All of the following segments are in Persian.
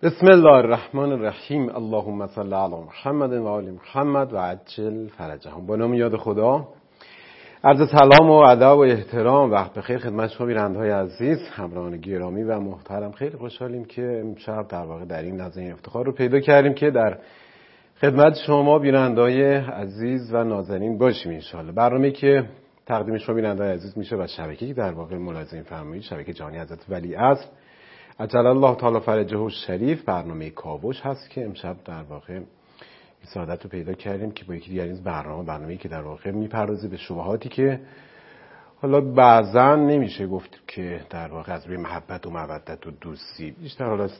بسم الله الرحمن الرحیم. اللهم صل علی محمد و آل محمد و عجل فرجهم. با نام یاد خدا. عرض سلام و ادب و احترام، وقت بخیر خدمت شما بیننده‌های عزیز، همراهان گرامی و محترم. خیلی خوشحالیم که امشب در واقع در این لحظه این افتخار رو پیدا کردیم که در خدمت شما بیننده‌های عزیز و نازنین باشیم ان شاءالله. برنامه‌ای که تقدیم شما بیننده‌های عزیز میشه و شبکه‌ای در واقع ملاحظه فرمایید شبکه جهانی حضرت ولیعصر عجل الله تعالی فرجه الشریف، برنامه کاوش هست که امشب در واقع این سعادت رو پیدا کردیم که با یکی دیگر این برنامه‌ای که در واقع میپردازه به شبهاتی که حالا بعضا نمیشه گفت که در واقع از روی محبت و مودت و دوستی، بیشتر حالا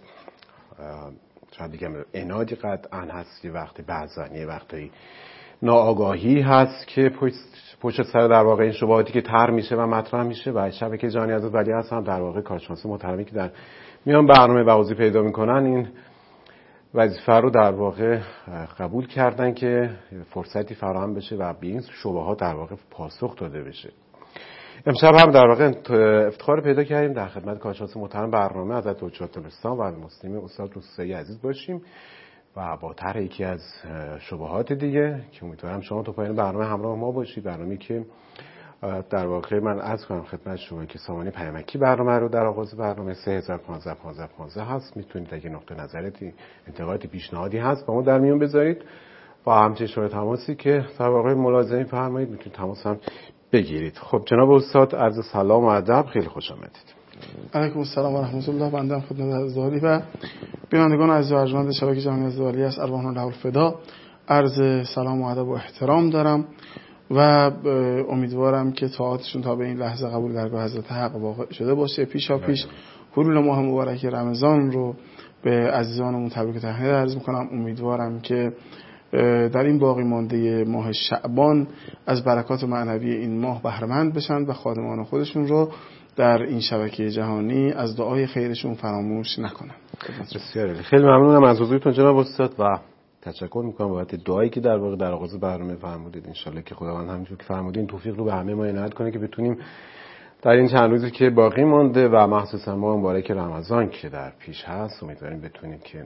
شاید بگم عنادی قطعا هست، یه وقتی بعضا یه وقتی ناآگاهی هست که پشت سر در واقع این شبهاتی که طرح میشه و مطرح میشه. و شبکه جهانی حضرت ولیعصر هم در واقع کارشناس محترمی که در میان برنامه وظیفه پیدا میکنن این وظیفه رو در واقع قبول کردن که فرصتی فراهم بشه و به این شبهات در واقع پاسخ داده بشه. امشب هم در واقع افتخار پیدا کردیم در خدمت کارشناس محترم برنامه حضرت حجت الاسلام و المسلمین استاد روستایی عزیز باشیم و با طرح یکی از شبهات دیگه که امیدوارم شما تا پایان برنامه همراه ما باشید. برنامه‌ای که در واقع من عرض کنم خدمت شما که سامانه پیامکی برنامه رو در آغاز برنامه 3015 هست. میتونید اگه نقطه نظرتی، انتقادی، پیشنهادی هست با ما در میون بذارید و همچنین شماره تماسی که در واقع ملاحظه فرمایید میتونید تماس هم بگیرید. خب جناب استاد عرض سلام و ادب، خیلی خوش آمدید. علیکم السلام و رحمت الله. بنده خدمت عزیزانی و بینندگان عزیز و ارجمند شبکه جهانی حضرت ولیعصر ارواحنا له الفدا عرض سلام و ادب و احترام دارم و امیدوارم که طاعاتشون تا به این لحظه قبول درگاه حضرت حق واقع شده باشه. پیش حلول ماه مبارک رمضان رو به عزیزانمون تبریک و تهنیت عرض میکنم. امیدوارم که در این باقی مانده ماه شعبان از برکات معنوی این ماه بهره‌مند بشن و خادمان خودشون رو در این شبکه جهانی از دعای خیرشون فراموش نکنن. بسیار خیلی ممنونم از حضورتون جناب استاد و تشکر میکنم بابت دعایی که در واقع در آغاز برنامه فرمودید. ان شاءالله که خداوند همونجور که فرمودین توفیق رو به همه ما عنایت کنه که بتونیم در این چند روزی که باقی مونده و مخصوصا ماه مبارک رمضان که در پیش هست امیدواریم بتونیم که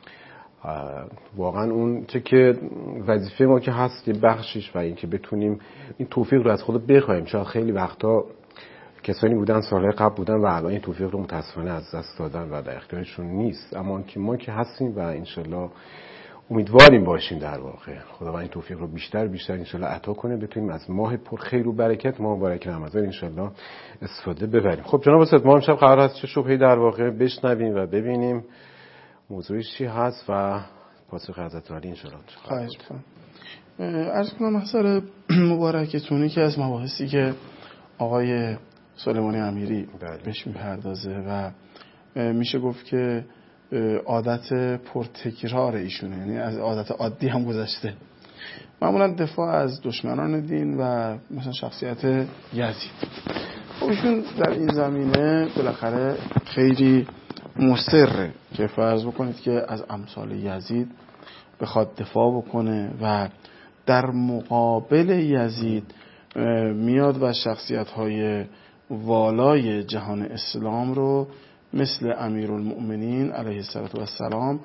واقعا اون چه که وظیفه ما که هست یه بخشش و این که بتونیم این توفیق رو از خود بخوایم. چون خیلی وقتا کسانی بودن سالهای قبل بودن و الان این توفیق رو متاسفانه از دست دادن و در اختیارشون نیست، اما که ما که هستیم و انشالله امیدواریم باشیم در واقع خداوند این توفیق رو بیشتر انشالله عطا کنه بتونیم از ماه پر خیر و برکت ماه مبارک رمضان انشالله استفاده ببریم. خب جناب استاد ما امشب قرار هست چه شبهه‌ای در واقع بشنویم و ببینیم موضوعش چی هست و پاسخ حضرت علی انشالله. خواهش می‌کنم. عرض کنم محضر مبارکتون که از مباحثی که آقای سلیمانی امیری بهش میپردازه و میشه گفت که عادت پرتکرار ایشونه، یعنی از عادت عادی هم گذشته. معمولا دفاع از دشمنان دین و مثلا شخصیت یزید. خب ایشون در این زمینه بالاخره خیلی مصره که فرض بکنید که از امثال یزید بخواد دفاع بکنه و در مقابل یزید میاد و شخصیت‌های والای جهان اسلام رو مثل امیرالمؤمنین علیه السلام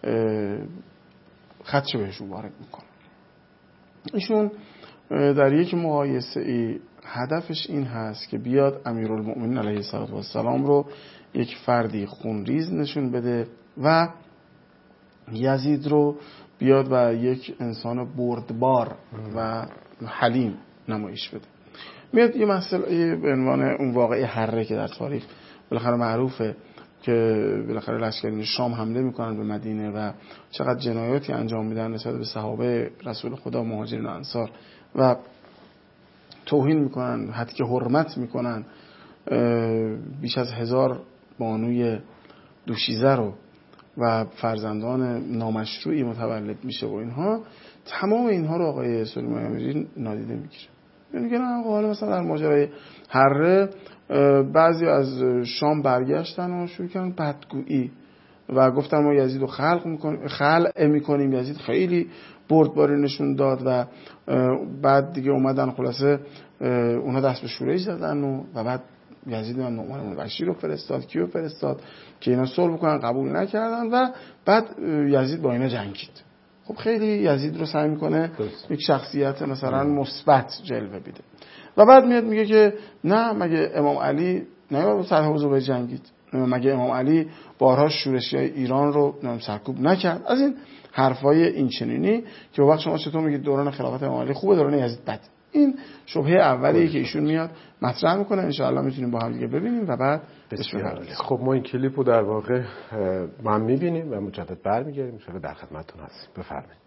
خدشه بهشون وارد میکنه. ایشون در یک مقایسه ای هدفش این هست که بیاد امیرالمؤمنین علیه السلام رو یک فردی خونریز نشون بده و یزید رو بیاد و یک انسان بردبار و حلیم نمایش بده. میاد یه مسئله به عنوان اون واقعه حره که در تاریخ بالاخره معروفه که بالاخره لشکرین شام حمله میکنن به مدینه و چقدر جنایاتی انجام میدن نسبت به صحابه رسول خدا مهاجرین و انصار و توهین میکنن، حتی که حرمت میکنن، بیش از 1000 بانوی دوشیزه رو و فرزندان نامشروعی متولد میشه و اینها. تمام اینها رو آقای سلیمانی امیری نادیده میگیره. میگه نه حالا مثلا در ماجرای حره بعضی از شام برگشتن و شروع کردن بدگویی و گفتن ما یزید رو خلع میکنیم. یزید خیلی بردباری نشون داد و بعد دیگه اومدن خلاصه اونا دست به شورش زدن و بعد یزید نعمان بن بشیر رو فرستاد، کیو فرستاد که اینا صلح بکنن، قبول نکردن و بعد یزید با اینا جنگید. خب خیلی یزید رو سعی میکنه یک شخصیت مثلا مثبت جلوه بده و بعد میاد میگه که نه مگه امام علی نه سر حوض به جنگید، مگه امام علی بارها شورشیای ایران رو سرکوب نکرد. از این حرفای این چنینی که وقت شما چطور میگید دوران خلافت امام علی خوبه، دوران یزید بد. این شبهه اولیه که ایشون میاد مطرح میکنه، ان شاء الله میتونیم با هم دیگه ببینیم و بعد خب ما این کلیپ رو در واقع من میبینیم و مجدد برمیگردیم، ان شاء الله در خدمتتون هستیم. بفرمایید.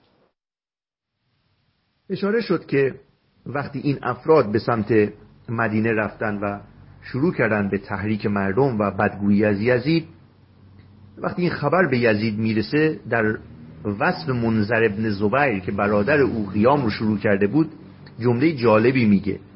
اشاره شد که وقتی این افراد به سمت مدینه رفتن و شروع کردن به تحریک مردم و بدگویی از یزید، وقتی این خبر به یزید میرسه، در وصف منذر ابن زبیر که برادر او قیام رو شروع کرده بود جمله جالبی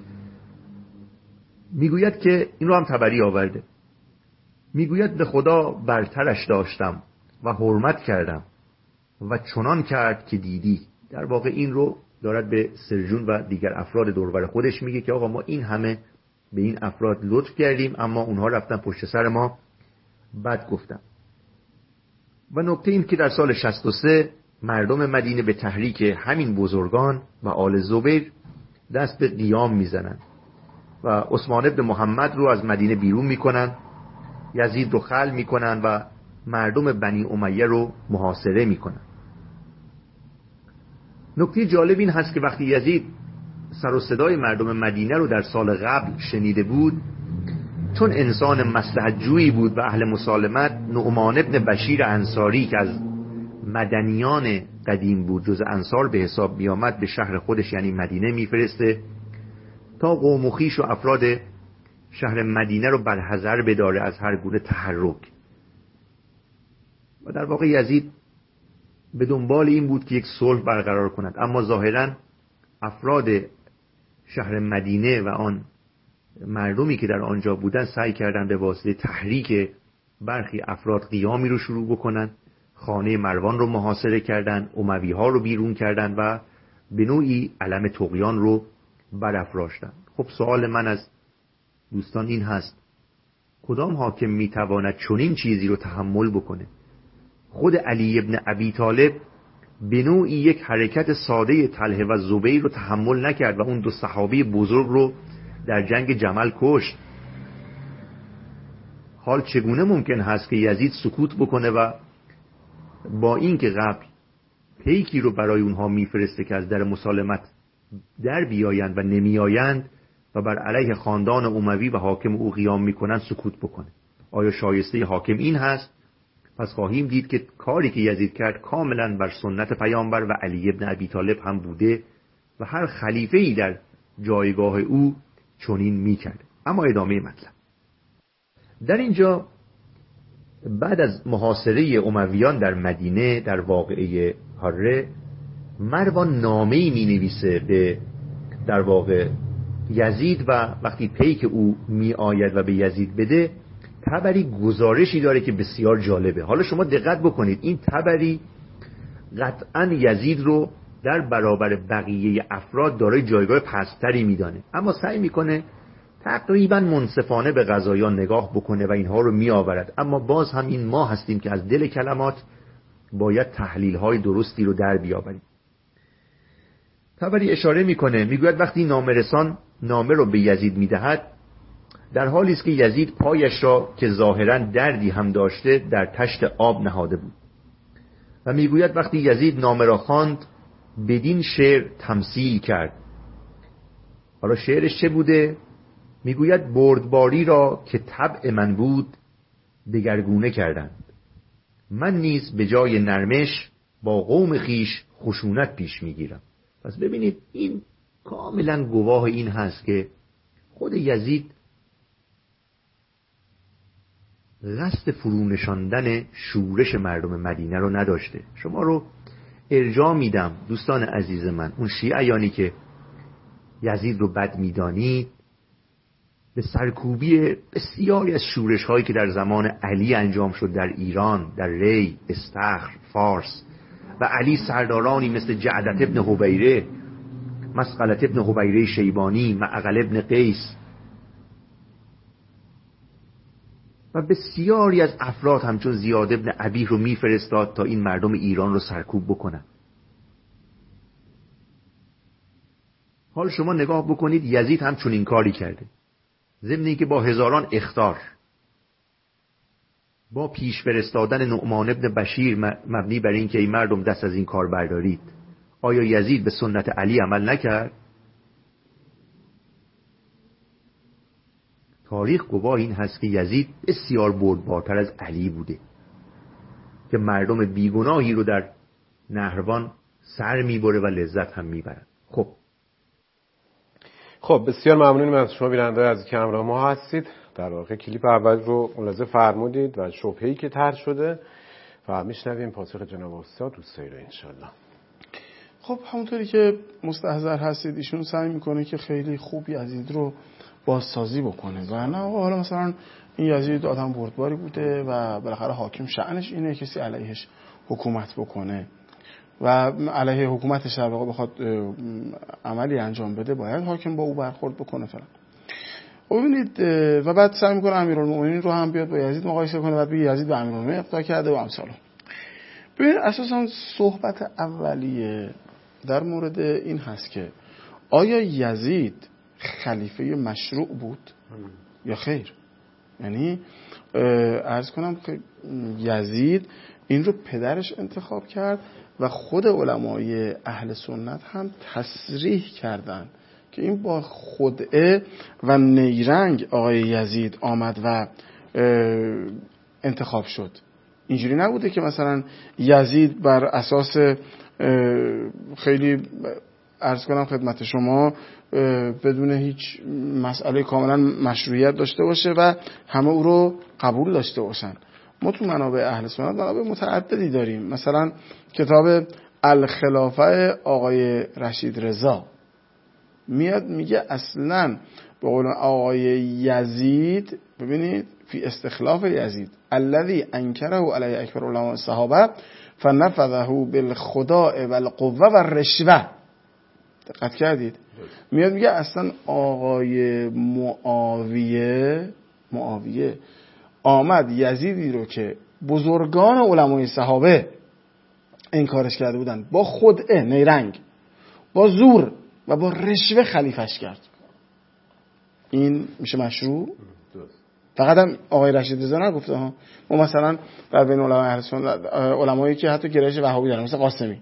میگوید که این رو هم طبری آورده، میگوید به خدا برترش داشتم و حرمت کردم و چنان کرد که دیدی. در واقع این رو دارد به سرجون و دیگر افراد دوربر خودش میگه که آقا ما این همه به این افراد لطف کردیم اما اونها رفتن پشت سر ما بد گفتن. و نکته این که در سال 63 مردم مدینه به تحریک همین بزرگان و آل زبیر دست به قیام میزنن و عثمان ابن محمد رو از مدینه بیرون میکنن، یزید رو خلع میکنن و مردم بنی امیه رو محاصره میکنن. نکته جالب این هست که وقتی یزید سر و صدای مردم مدینه رو در سال قبل شنیده بود، چون انسان مصلحت جویی بود و اهل مسالمت، نعمان ابن بشیر انصاری که از مدنیان قدیم بود، جز انصار به حساب بیامد، به شهر خودش یعنی مدینه میفرسته تا قوم و خویش و افراد شهر مدینه رو برحذر بداره از هر گونه تحرک. و در واقع یزید به دنبال این بود که یک صلح برقرار کند، اما ظاهراً افراد شهر مدینه و آن مردمی که در آنجا بودن سعی کردند به واسطه تحریک برخی افراد قیامی رو شروع بکنن، خانه مروان رو محاصره کردند، اموی ها رو بیرون کردند و به نوعی علم طغیان رو برافراشتند. خب سوال من از دوستان این هست کدام حاکم میتواند چنین چیزی رو تحمل بکنه؟ خود علی ابن ابی طالب به نوعی یک حرکت ساده طلحه و زبیر رو تحمل نکرد و اون دو صحابی بزرگ رو در جنگ جمل کشت. حال چگونه ممکن هست که یزید سکوت بکنه و با این که قبل پیکی رو برای اونها میفرسته که از در مسالمت در بیایند و نمیآیند و بر علیه خاندان اموی و حاکم او قیام میکنن سکوت بکنه؟ آیا شایسته حاکم این هست؟ پس خواهیم دید که کاری که یزید کرد کاملا بر سنت پیامبر و علی ابن ابی طالب هم بوده و هر خلیفه‌ای در جایگاه او چنین میکرد. اما ادامه مطلب در اینجا، بعد از محاصره امویان در مدینه در واقعه حره، مروان نامه‌ای می‌نویسه به در واقع یزید و وقتی پیک او میآید و به یزید بده، تبری گزارشی داره که بسیار جالبه. حالا شما دقت بکنید، این تبری قطعا یزید رو در برابر بقیه افراد دارای جایگاه پستری میدانه، اما سعی میکنه تقریبا منصفانه به قضایان نگاه بکنه و اینها رو میآورد. اما باز هم این ما هستیم که از دل کلمات باید تحلیل های درستی رو در بیاوریم. تبری اشاره میکنه، میگوید وقتی نامرسان نامه رو به یزید میدهد، در حالی است که یزید پایش را که ظاهرا دردی هم داشته در تشت آب نهاده بود. و میگوید وقتی یزید نامه را خواند، بدین شعر تمثیل کرد. حالا شعرش چه بوده؟ میگوید بردباری را که طبع من بود دگرگونه کردند، من نیز به جای نرمش با قوم خیش خشونت پیش میگیرم. پس ببینید این کاملا گواه این هست که خود یزید قصد فرونشاندن شورش مردم مدینه رو نداشته. شما رو ارجاع میدم دوستان عزیز من، اون شیعیانی که یزید رو بد میدانید، به سرکوبی بسیاری از شورش هایی که در زمان علی انجام شد در ایران، در ری، استخر، فارس، و علی سردارانی مثل جعدت ابن حبیره، مسقلت ابن حبیره شیبانی، معقل ابن قیس و بسیاری از افراد همچون زیاد ابن ابیه رو میفرستاد تا این مردم ایران رو سرکوب بکنن. حال شما نگاه بکنید یزید هم چون این کاری کرده، ضمن اینکه با هزاران اخطار، با پیش فرستادن نعمان ابن بشیر مبنی بر این که این مردم دست از این کار بردارید. آیا یزید به سنت علی عمل نکرد؟ تاریخ گواه این هست که یزید بسیار بردبارتر از علی بوده که مردم بیگناهی رو در نهروان سر میبره و لذت هم میبرن. خب بسیار ممنونیم از شما بیننده‌های عزیز که همراه ما هستید. در واقع کلیپ اول رو ملاحظه فرمودید و شبهه‌ای که طرح شده و میشنویم پاسخ جناب استاد دوستایی رو انشالله. خب همونطوری که مستحضر هستید ایشون سعی میکنه که خیلی خوب یزید رو بازسازی بکنه و نه حالا مثلا این یزید آدم بردباری بوده و بالاخره حاکم شأنش اینه کسی علیهش حکومت بکنه و علیه حکومتش در واقع بخواد عملی انجام بده باید حاکم با او برخورد بکنه فلان. ببینید و بعد سعی میکنه امیرالمومنین رو هم بیاد با یزید مقایسه کنه، بعد بگه یزید به امیرالمومنین اقتدا کرده و امثال. ببینید اساسا صحبت اولیه در مورد این هست که آیا یزید خلیفه مشروع بود یا خیر؟ یعنی عرض کنم که یزید این رو پدرش انتخاب کرد و خود علمای اهل سنت هم تصریح کردن که این با خدعه و نیرنگ آقای یزید آمد و انتخاب شد. اینجوری نبوده که مثلا یزید بر اساس خیلی عرض کنم خدمت شما بدون هیچ مسئله کاملا مشروعیت داشته باشه و همه او رو قبول داشته باشن. ما تو منابع اهل سنت منابع متعددی داریم. مثلا کتاب الخلافه آقای رشید رضا میاد میگه اصلا به قول آقای یزید، ببینید فی استخلاف یزید الذي انکره علی اکبر علماء الصحابه فنفذه بالخداع والقوه والرشوه. دقت کردید؟ میاد میگه اصلا آقای معاویه آمد یزیدی رو که بزرگان علمای صحابه انکارش کرده بودن با خدعه نیرنگ، با زور و با رشوه خلیفش کرد. این میشه مشروع؟ فقط هم آقای رشید رضا نگفته ها. ما مثلا در بین علمای اهل سنت علمایی که حتی گرایش وهابی دارن مثل قاسمی،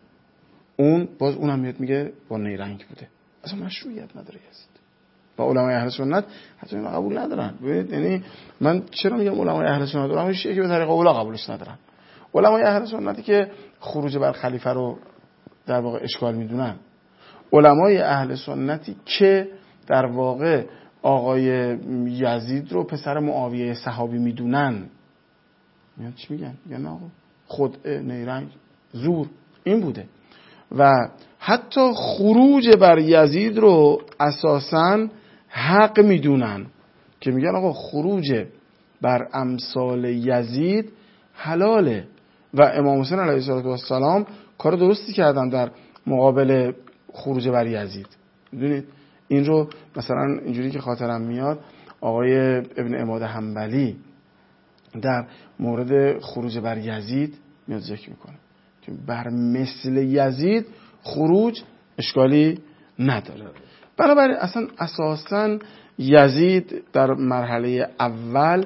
اونم میاد میگه با نیرنگ بوده. اصلا مشروعیت نداره یزید. و علمای اهل سنت حتی اینو قبول ندارن. ببینید یعنی من چرا میگم علمای اهل سنت؟ علمای شیعه که به طریق اولا قبولش ندارن. علمای اهل سنتی که خروج بر خلیفه رو در واقع اشکال میدونن، علمای اهل سنتی که در واقع آقای یزید رو پسر معاویه صحابی میدونن، میان چی میگن؟ میگن آقا خدعه، نیرنگ، زور این بوده. و حتی خروج بر یزید رو اساساً حق میدونن که میگن آقا خروج بر امثال یزید حلاله و امام حسین علیه السلام کار درستی کردن در مقابل خروج بر یزید. میدونید این رو مثلا اینجوری که خاطرم میاد آقای ابن عماد حنبلی در مورد خروج بر یزید میاد ذکر میکنه که بر مثل یزید خروج اشکالی نداره. بنابراین اصلا اساساً یزید در مرحله اول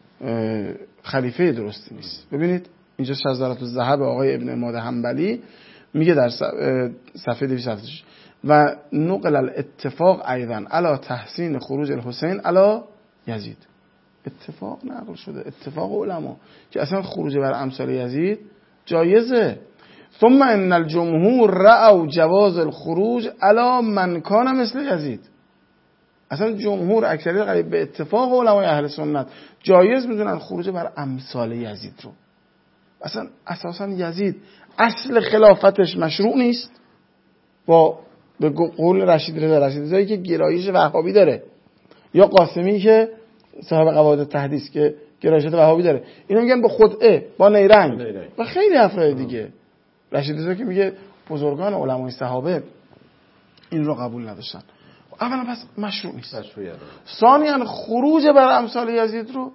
خلیفه درستی نیست. ببینید اینجا شذرات الذهب آقای ابن عماد حنبلی میگه در صفحه 276 و نقل الاتفاق ایضا علی تحسین خروج الحسین علی یزید. اتفاق نقل شده، اتفاق علما که اصلا خروج بر امثال یزید جایزه. ثم ان الجمهور رأوا جواز الخروج علی من کان مثل یزید. اصلا جمهور اکثریت قریب به اتفاق علمای اهل سنت جایز میدونن خروج بر امثال یزید رو. اصلا اساسا یزید اصل خلافتش مشروع نیست با به قول رشید رضایی که گرایش وهابی داره، یا قاسمی که صاحب قواعد تحدیث که گرایشات وهابی داره. اینا میگن با خدعه، با نیرنگ و خیلی افراد دیگه. رشید رضا که میگه بزرگان علمای صحابه این رو قبول نداشتن. اولا پس مشروع نیست. ثانیاً خروج بر امثال یزید رو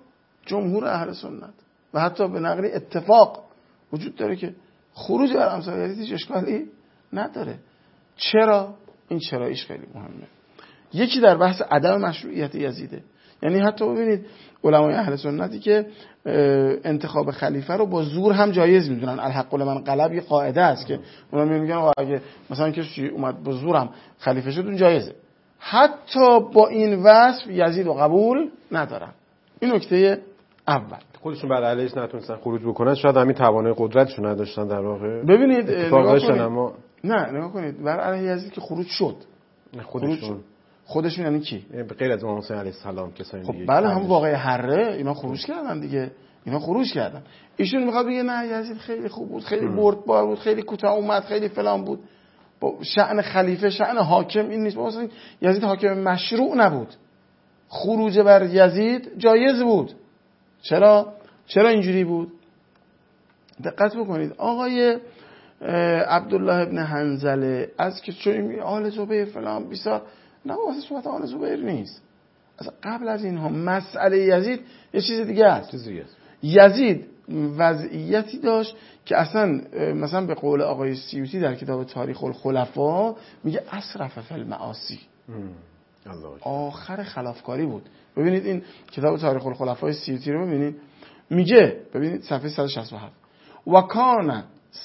جمهور اهل سنت و حتی به نقل اتفاق وجود داره که خروج بر امثال یزید هیچ اشکالی نداره. چرا؟ این چراییش خیلی مهمه. یکی در بحث عدم مشروعیت یزیده. یعنی حتی ببینید علمای اهل سنتی که انتخاب خلیفه رو با زور هم جایز میدونن. الحق لمن غلب یه قاعده است که اونا میگن اگه مثلا کسی اومد با زور هم خلیفه شد اون جایزه. حتی با این وصف یزید رو قبول ندارن. این نکته اول. خودشون بر علیهش نتونستن خروج بکنن، شاید همین توانای قدرتشون نداشتن در واقع. ببینید اما نگاه کنید بر علیه یزید که خروج شد. خودشون یعنی کی؟ به غیر از امام حسین علیه السلام کسایی دیگه. خب بله هم واقعه حره اینا خروج کردن دیگه. اینا خروج کردن. ایشون میخواد بگه نه یزید خیلی خوب بود، خیلی بردبار بود، خیلی کوتاه اومد، خیلی فلان بود. با شأن خلیفه، شأن حاکم این نیست. مثلا یزید حاکم مشروع نبود. خروج بر یزید جایز بود. چرا اینجوری بود؟ دقت بکنید آقای عبدالله ابن حنظله از که چون آل زبیر فلان بیسار نه واسه صحبت آل زبیر نیست. از قبل از اینها مسئله یزید یه چیز دیگه است. یزید وضعیتی داشت که اصلا مثلا به قول آقای سیوطی در کتاب تاریخ الخلفا میگه اسرف فی المعاصی، آخر خلافکاری بود. ببینید این کتاب تاریخ الخلفای سیوطی رو ببینید، میگه ببینید صفحه 167 و کان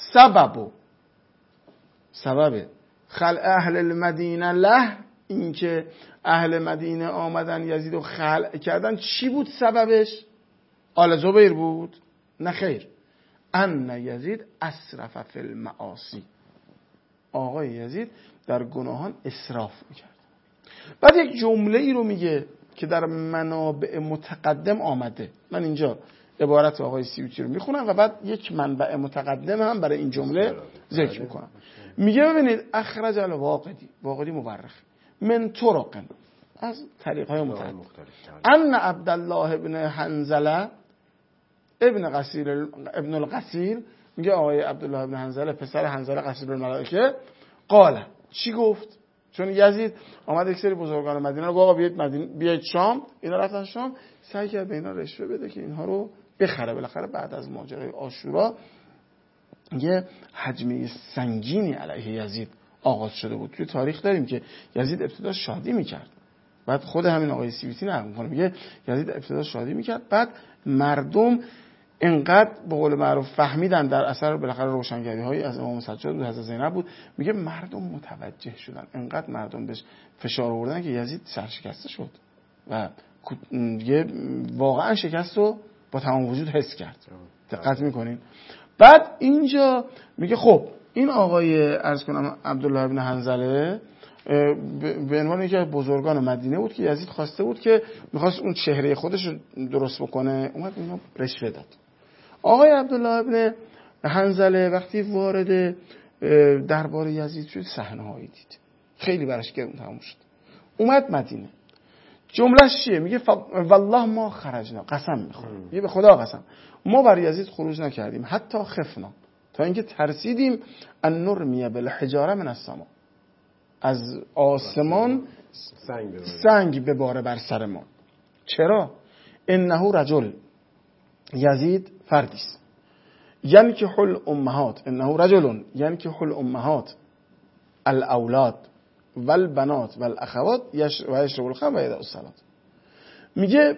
سبب خلع اهل المدینه له، این که اهل مدینه آمدن یزید رو خلع کردن چی بود سببش؟ آل زبیر بود؟ نه خیر، ان یزید اسرف فی المعاصی، آقای یزید در گناهان اسراف میکرد. بعد یک جمله ای رو میگه که در منابع متقدم آمده. من اینجا عبارت آقای سیوطی رو میخونم و بعد یک منبع متقدم هم برای این جمله ذکر میکنم. میگه ببینید اخرج الواقدی مورخ من طرق از طریق‌های مختلف ان عبدالله ابن حنظله ابن القصیر، میگه آقای عبدالله ابن حنظله پسر حنظله قصیر الملائکه قال، چی گفت؟ چون یزید آمد یک سری بزرگان مدینه رو گفت آقا بیاید شام، اینا رفتن شام، سعی کرد به اینا رشوه بده که اینها رو بخره. بالاخره بعد از ماجرای عاشورا یه حجمه سنگینی علیه یزید آغاز شده بود. توی تاریخ داریم که یزید ابتدا شادی میکرد، بعد خود همین آقای سیوطی نقل میکنه میگه یزید ابتدا شادی میکرد، بعد مردم انقدر به قول معروف فهمیدن در اثر بالاخره روشنگری هایی از امام سجاد و حضرت زینب بود، میگه مردم متوجه شدن، انقدر مردم بهش فشار آوردن که یزید سرشکسته شد و دیگه واقعا شکست رو با تمام وجود حس کرد. دقت میکنین؟ بعد اینجا میگه خب این آقای عرض کنم عبدالله ابن حنظله به عنوان یکی از بزرگان مدینه بود که یزید خواسته بود که میخواست اون چهره خودش رو درست بکنه، اومد اینو رشوه داد. آقای عبدالله ابن حنظله وقتی وارد دربار یزید شد صحنه‌هایی دید خیلی براش گرون تموم شد. اومد مدینه، جملهش چیه؟ میگه والله ما خرجنا، قسم میخورم، میگه به خدا قسم ما بر یزید خروج نکردیم حتی خفنا، تا اینکه ترسیدیم ان نرمی بالحجاره من السما، از آسمان سنگ بباره بر سر ما. چرا؟ انه رجل، یزید فردی است، یعنی که حل امهات، انه رجل یعنی که حل امهات الاولاد والبنات والاخوات و یشرب الخمر و یدع الصلاة. میگه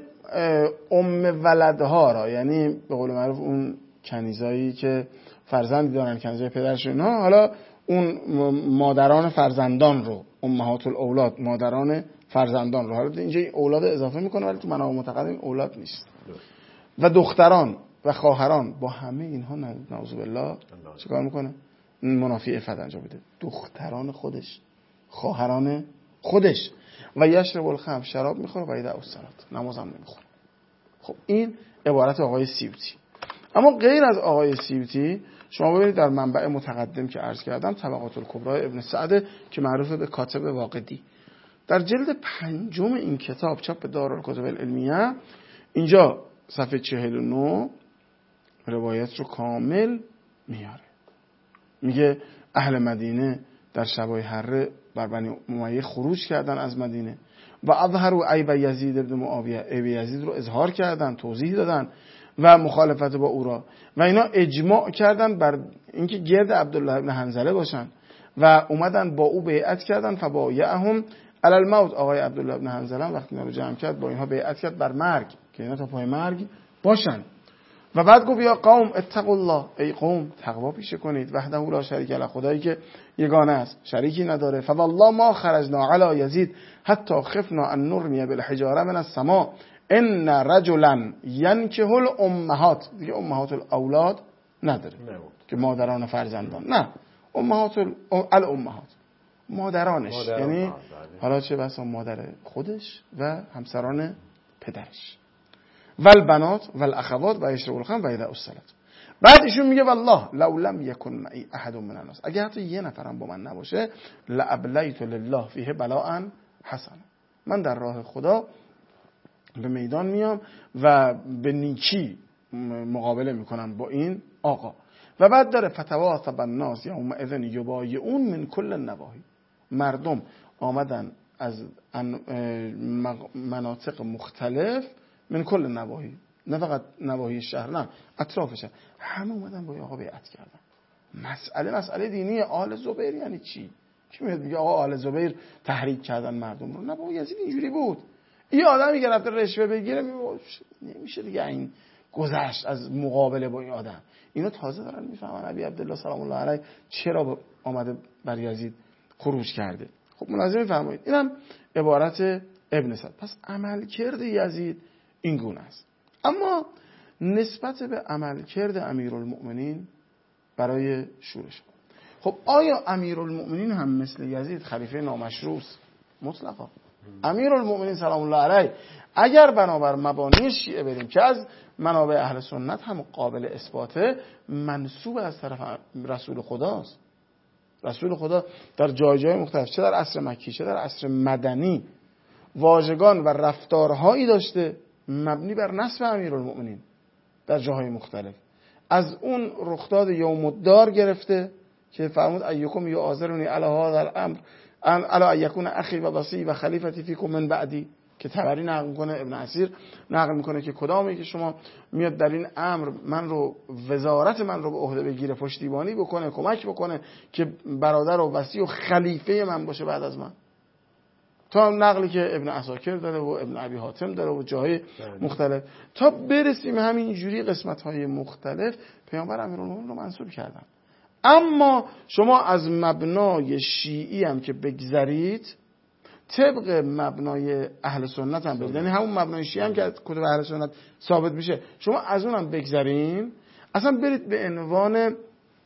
ولدها را، یعنی به قول معروف اون کنیزایی که فرزندی دارن، کنیزای پدرشون، حالا اون مادران فرزندان رو، امهات الاولاد مادران فرزندان رو، حالا اینجا اولاد اضافه میکنه ولی تو منابع متقدم اولاد نیست، و دختران و خواهران، با همه اینها نعوذ بالله چیکار میکنه؟ منافی عفت انجام بده. دختران خودش، خواهران خودش، و یشرب الخمر، شراب میخوره، و یدع الصلاة، نماز هم نمیخوره. خب این عبارت آقای سیوطی. اما غیر از آقای سیوطی شما ببینید در منبع متقدم که عرض کردم طبقات الکبری ابن سعد که معروف به کاتب واقدی، در جلد 5 این کتاب چاپ دارالکتب العلمیه، اینجا صفحه 49 روایت رو کامل میاره. میگه اهل مدینه در شبای حره بر بنی امیه خروج کردن از مدینه و اظهروا عیب یزید ابن معاویه، عیب یزید رو اظهار کردن، توضیح دادن و مخالفت با او را، و اینا اجماع کردن بر اینکه گرد عبدالله ابن حنظله باشن و اومدن با او بیعت کردن. فبایعهم علی الموت، آقای عبدالله ابن حنظله وقتی اینا رو جمع کرد با اینها بیعت کرد بر مرگ که اینا تا پای مرگ باشن. و بعد گفت یا قوم اتقوا الله، ای قوم تقوا پیشه کنید، وحده لا شریک له، خدایی که یگانه است، شریکی نداره. فوالله ما خرجنا علی یزید حتی خفنا ان نرمی بالحجاره من السماء ان رجلا ینکه الامهات، دیگه امهات الاولاد نداره که مادران فرزندان، نه امهات الامهات، مادرانش، یعنی حالا چه بسا مادر خودش و همسران پدرش، والبنات والاخوات و یشرب الخمر و یدع الصلاة. بعد ایشون میگه والله لو لم یکن معی احد من الناس، اگه حتی یه نفرم با من نباشه، لابلیت لله فیه بلاء حسنا، من در راه خدا به میدان میام و به نیکی مقابله میکنم با این آقا. و بعد داره فتواثب الناس یومئذ یبایعون من کل النواحی، مردم آمدن از مناطق مختلف، من کل نواحی، نه فقط نواحی شهر، نه اطرافش، همه اومدن با آقا بیعت کردن. مسئله دینی. آل زبیر یعنی چی؟ کی میاد میگه آقا آل زبیر تحریک کردن مردم رو؟ نه بابا، یزید اینجوری بود. این آدمی که رفته رشوه بگیره نمیشه دیگه این گذشت از مقابله با این آدم. اینو تازه دارن میفهمن ابی عبدالله سلام الله علیه چرا آمده بر یزید خروج کرده. خب ملاحظه میفرمایید اینم عبارت ابن سعد. پس عملکرد یزید این گونه است. اما نسبت به عملکرد امیرالمؤمنین برای شورش، خب آیا امیرالمؤمنین هم مثل یزید خلیفه نامشروع است؟ مطلقا. امیرالمؤمنین سلام الله علیه اگر بنابر مبانی شیعه بریم که از منابع اهل سنت هم قابل اثباته، منسوب از طرف رسول خداست. رسول خدا در جای مختلف، چه در عصر مکی چه در عصر مدنی، واژگان و رفتارهایی داشته مبنی بر نسب امیرالمؤمنین در جاهای مختلف. از اون رخداد یوم الدار گرفته که فرمود ایکم یعاذرنی علی هذا الامر الا یکون اخی و وصی و خلیفتی فیکم من بعدی، که تبری نقل میکنه، ابن عسیر نقل میکنه که کدامی که شما میاد در این امر من رو، وزارت من رو به عهده بگیره، پشتیبانی بکنه، کمک بکنه که برادر و وصی و خلیفه من باشه بعد از من. تا نقلی که ابن عساکر داره و ابن ابی حاتم داره و جاهای مختلف، تا برسیم همینجوری قسمت‌های مختلف پیامبر امیرالمومنین رو منصوب کردن. اما شما از مبنای شیعی هم که بگذرید، طبق مبنای اهل سنت هم برید، یعنی همون مبنای شیعی هم که کتب اهل سنت ثابت میشه، شما از اون هم بگذرین، اصلا برید به عنوان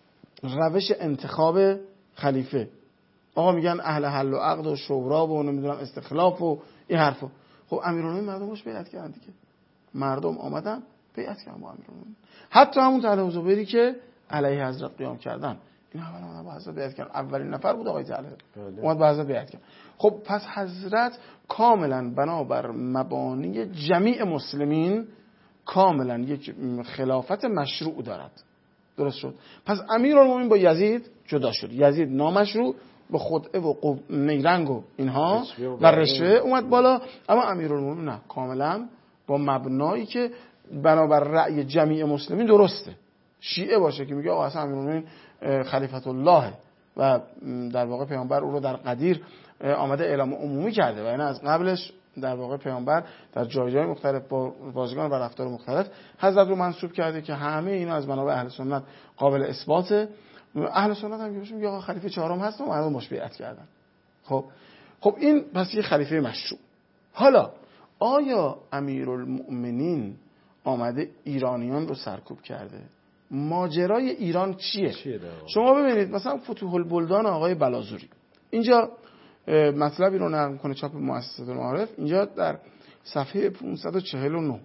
روش انتخاب خلیفه. آقا میگن اهل حل و عقد و شورا و نمیدونم استخلاف و این حرفا. خب امیرالمومنین مردم باش بیعت کردن دیگه، مردم آمدن بیعت کردن با امیرالمومنین. حتی همون طلحه زبیری که علیه حضرت قیام کردن، این اولا با حضرت بیعت کردن، اولین نفر بود آقای طلحه اومد با حضرت بیعت کرد. خب پس حضرت کاملا بنابر مبانی جمیع مسلمین کاملا یک خلافت مشروع دارد. درست شد. پس امیرالمومنین با یزید جدا شد. یزید نامشروع با خدعه و نیرنگ و اینها و رشوه اومد بالا، اما امیرالمومنین نه، کاملا با مبنایی که بنابر رأی جمیع مسلمین درسته. شیعه باشه که میگه آقا اصلا امیرالمومنین خلیفت الله و در واقع پیامبر او رو در قدیر آمده اعلام عمومی کرده و این از قبلش در واقع پیامبر در جای مختلف با واژگان و رفتار مختلف حضرت رو منسوب کرده که همه اینا از منابع اهل سنت قابل اثباته. اهل سنت هم که میگه آقا خلیفه چهارم هست و مردم باش بیعت کردن. خب این پس یه خلیفه مشروع. حالا آیا امیرالمؤمنین آمده ایرانیان رو سرکوب کرده؟ ماجرای ایران چیه؟ شما ببینید مثلا فتوح البلدان آقای بلازوری اینجا مطلبی رو نقل می‌کنه، چاپ مؤسسه المعارف، اینجا در صفحه 549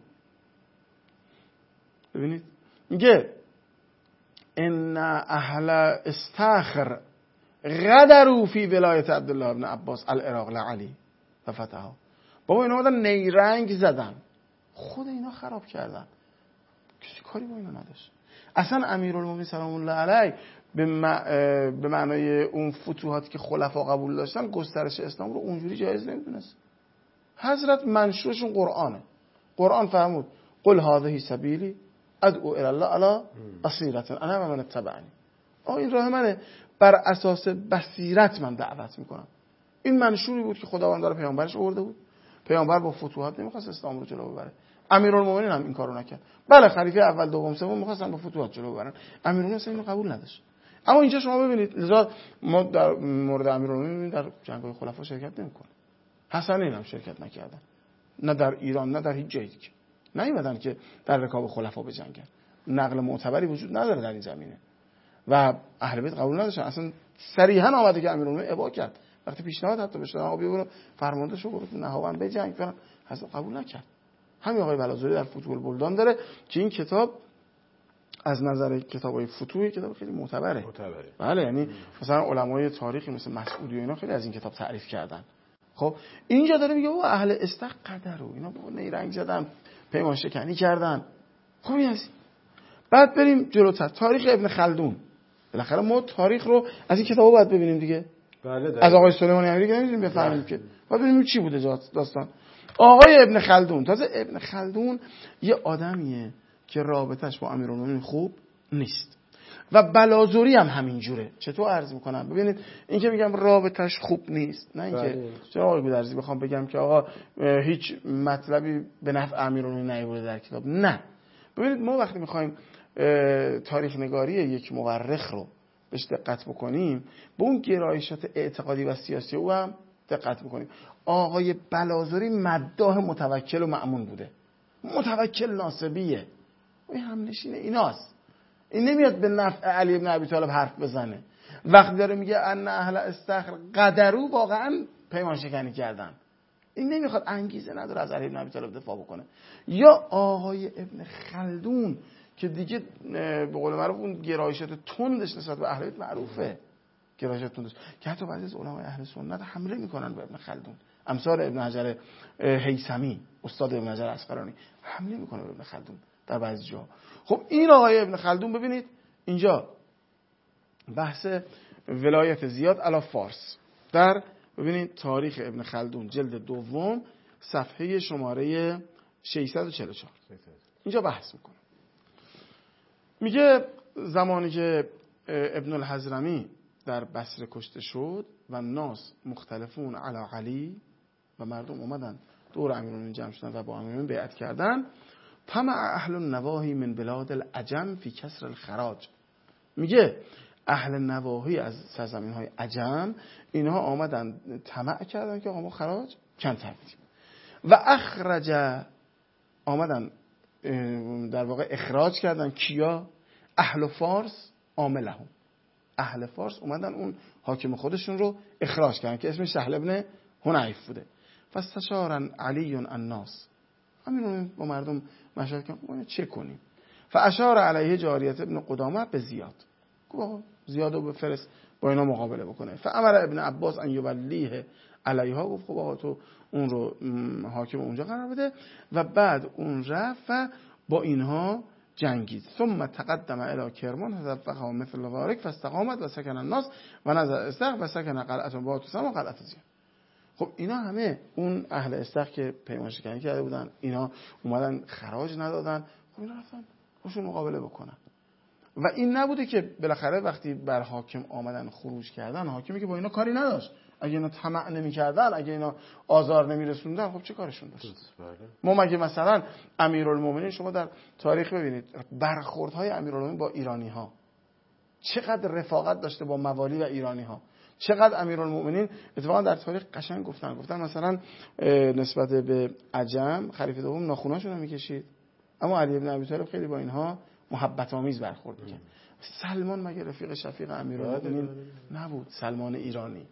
ببینید میگه ان اهل استخر غدروا فی ولایت عبدالله ابن عباس العراق لعلی و فتحها. بابا اینا اومدن نیرنگ زدن، خود اینا خراب کردن، کسی کاری با اینا نداشت. اصلا امیرالمومنین سلام الله علیه به معنای اون فتوحاتی که خلفا قبول داشتن، گسترش اسلام رو اونجوری جایز نمیدونست. حضرت منشورشون قرآنه. قرآن فرمود قل هذه سبیلی ادعو الی الله علی بصیرة انا و من اتبعنی. این راه منه، بر اساس بصیرت من دعوت میکنم. این منشوری بود که خداوند داره پیامبرش آورده بود. پیامبر با فتوحات نمیخواست اسلام رو جلو ببره. امیرالمومنین هم این کارو نکرد. بله خلیفه اول دوم سوم میخواستن با فتوحات جلو ببرن، امیرالمومنین اینو قبول نداشت. اما اینجا شما ببینید، لذا ما در مورد امیرالمومنین در جنگ‌های خلفا شرکت نمی‌کنه. حسنین هم شرکت نکردن، نه در ایران نه در هیچ جایی دیگه. نیومدن که در رکاب خلفا بجنگن. نقل معتبری وجود نداره در این زمینه و اهل بیت قبول نداشتن. اصلا صریحا آمده که امیرالمومنین ابا کرد. وقتی پیشنهاد حتی بشه آبی برو فرمانده شو برو نهاوند بجنگ فلان، اصلا قبول نکرد. همین آقای بلازوری در فتوح البلدان داره که این کتاب از نظر کتابای فتوح کتاب خیلی معتبره. بله، یعنی مثلا علمای تاریخی مثل مسعودی و اینا خیلی از این کتاب تعریف کردن. خب اینجا داره میگه اهل استق قدر و اینا با نیرنگ زدن، پیمان شکنی کردن. خب این از این. بعد بریم جلوتر، تاریخ ابن خلدون. بالاخره ما تاریخ رو از این کتابا باید ببینیم دیگه. بله از آقای سلیمانی امیری که نمی‌تونیم بفهمیم که. باید ببینیم چی بوده داستان. آقای ابن خلدون، تازه ابن خلدون یه آدمیه که رابطش با امیرالمومنین خوب نیست و بلازوری هم همین جوره. چطور عرض میکنم؟ ببینید این که میگم رابطش خوب نیست، نه اینکه چرا آقای گودرزی بخوام بگم که آقا هیچ مطلبی به نفع امیرالمومنین نیورده در کتاب، نه. ببینید ما وقتی میخوایم تاریخ نگاری یک مورخ رو بهش دقت بکنیم، به اون گرایشات اعتقادی و سیاسی او هم دقت بکنیم. آقای بلازوری مداح متوکل و مأمون بوده. متوکل ناصبیه، این همنشین ایناست. این نمیاد به نفع علی بن ابی طالب حرف بزنه. وقتی داره میگه ان اهل استخر قدرو، واقعا پیمان شکنی کردن. این نمیخواد، انگیزه نداره از علی بن ابی طالب دفاع بکنه. یا آقای ابن خلدون که دیگه به قول معروف اون گرایشات تندش نسبت به اهل بیت معروفه، گرایشات تندش که حتی بعضی از علمای اهل سنت حمله میکنن به ابن خلدون، امثال ابن حجر هیثمی استاد ابن حجر عسقلانی حمله میکنه به ابن خلدون در بعضی جا. خب این آقای ابن خلدون ببینید اینجا بحث ولایت زیاد علی فارس در ببینید تاریخ ابن خلدون جلد دوم صفحه شماره 644 اینجا بحث میکنه. میگه زمانی که ابن الحضرمی در بصره کشته شد و ناس مختلفون علی علی و مردم اومدن دور امیرالمومنین جمع شدن و با امیرالمومنین بیعت کردن، طمع اهل النواهی من بلاد العجم فی کسر الخراج. میگه اهل نواهی از سرزمین های عجم اینها آمدن طمع کردن که آقا ما خراج کم تر و اخرج آمدن در واقع اخراج کردن کیا؟ اهل فارس عاملهم. اهل فارس اومدن اون حاکم خودشون رو اخراج کردن که اسمش سهل ابن حنیف بوده. فاستشارن علی الناس، همین با مردم مشورت کردن چه کنیم. فاشار علیه جاریت ابن قدامه به زیاد، گفت زیادو بفرست با اینا مقابله بکنه. فامر ابن عباس ان یولیه علیها، گفت خب آقا تو اون رو حاکم اونجا قرار بده و بعد اون رفت و با اینها جنگید. ثم تقدم الى کرمان فذفقه مثل ذلك فاستقامت و سکن الناس و نزل استخ و سکن قلعه باتسم و قلعه زیاد. خب اینا همه اون اهل استخ که پیمان شکنی کرده بودن، اینا اومدن خراج ندادن، خب اینا رفتن باشون مقابله بکنن. و این نبوده که بالاخره وقتی بر حاکم آمدن خروج کردن، حاکمی که با اینا کاری نداشت، اگه اینا طمع نمی‌کردن، اگه اینا آزار نمی‌رسوندن، خب چه کارشون داشت؟ ما مگه مثلا امیرالمومنین شما در تاریخ ببینید برخوردهای امیرالمومنین با ایرانی‌ها چقدر رفاقت داشته با موالی و ایرانی‌ها، چقدر امیرالمومنین اتفاقا در تاریخ قشنگ گفتن مثلا نسبت به عجم خلیفه دوم ناخوناشون رو می‌کشید، اما علی بن ابی طالب خیلی با اینها محبت آمیز برخورد می‌کرد. سلمان مگه رفیق شفیق امیرالمومنین نبود؟ سلمان ایرانی.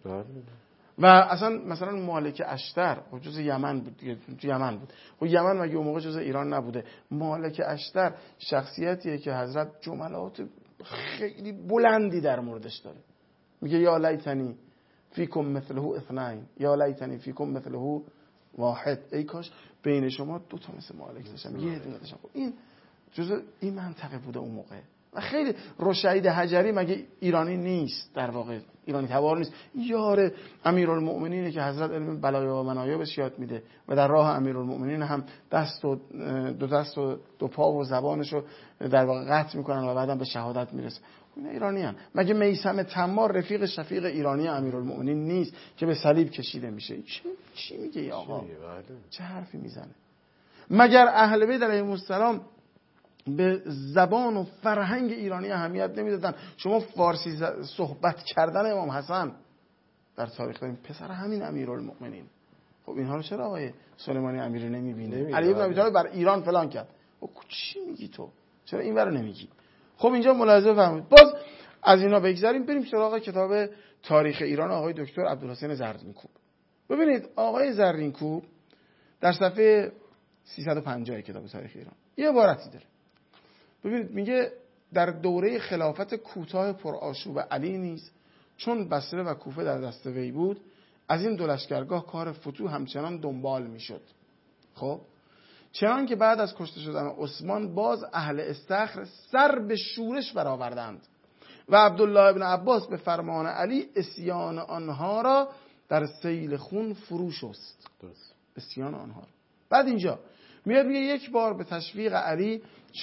و اصلا مثلا مالک اشتر جزء یمن بود دیگه، تو یمن بود. و یمن مگه اون موقع جزء ایران نبوده؟ مالک اشتر شخصیتیه که حضرت جملات خیلی بلندی در موردش داره. میگه یا لیتنی فیکم مثله اثنین یا لیتنی فیکم مثله واحد، ای کاش بین شما دو تا مثل مالک داشتم، یه دونه داشتم. این جزء این منطقه بوده اون موقع. و خیلی رشید حجری مگه ایرانی نیست؟ در واقع ایرانی تبار نیست، یار امیرالمؤمنینه که حضرت علم بلایا و منایبش یاد میده و در راه امیرالمؤمنین هم دو دست و دو پا و زبانشو در واقع قطع میکنن و بعدم به شهادت میرسه. اینا ایرانیان. مگه میثم تمار رفیق شفیق ایرانی امیرالمؤمنین نیست که به صلیب کشیده میشه؟ چی میگه ای آقا؟ چه حرفی میزنه؟ مگر اهل بیت علیهم السلام به زبان و فرهنگ ایرانی اهمیت نمیدادن؟ شما فارسی صحبت کردن امام حسن در تاریخ داریم، پسر همین امیرالمؤمنین. خب اینها رو چرا آقای سلیمانی امیری نمیبینه؟ علی بن ابی طالب بر ایران فلان کرد. چی میگی تو؟ چرا این رو نمیگی؟ خب اینجا ملاحظه بفرمایید. باز از اینا بگذریم بریم سراغ کتاب تاریخ ایران آقای دکتر عبدالحسین زرینکوب. ببینید آقای زرینکوب در صفحه 350 کتاب تاریخ ایران یه عبارتی داره. ببینید میگه در دوره خلافت کوتاه پرآشوب علی نیز چون بصره و کوفه در دست وی بود، از این دو لشکرگاه کار فتوح همچنان دنبال میشد. خب چنان که بعد از کشته شدن عثمان باز اهل استخر سر به شورش برآوردند و عبدالله ابن عباس به فرمان علی اسیان آنها را در سیل خون فرو شست. اسیان آنها را. بعد اینجا میاد میگه یک بار به تشویق علی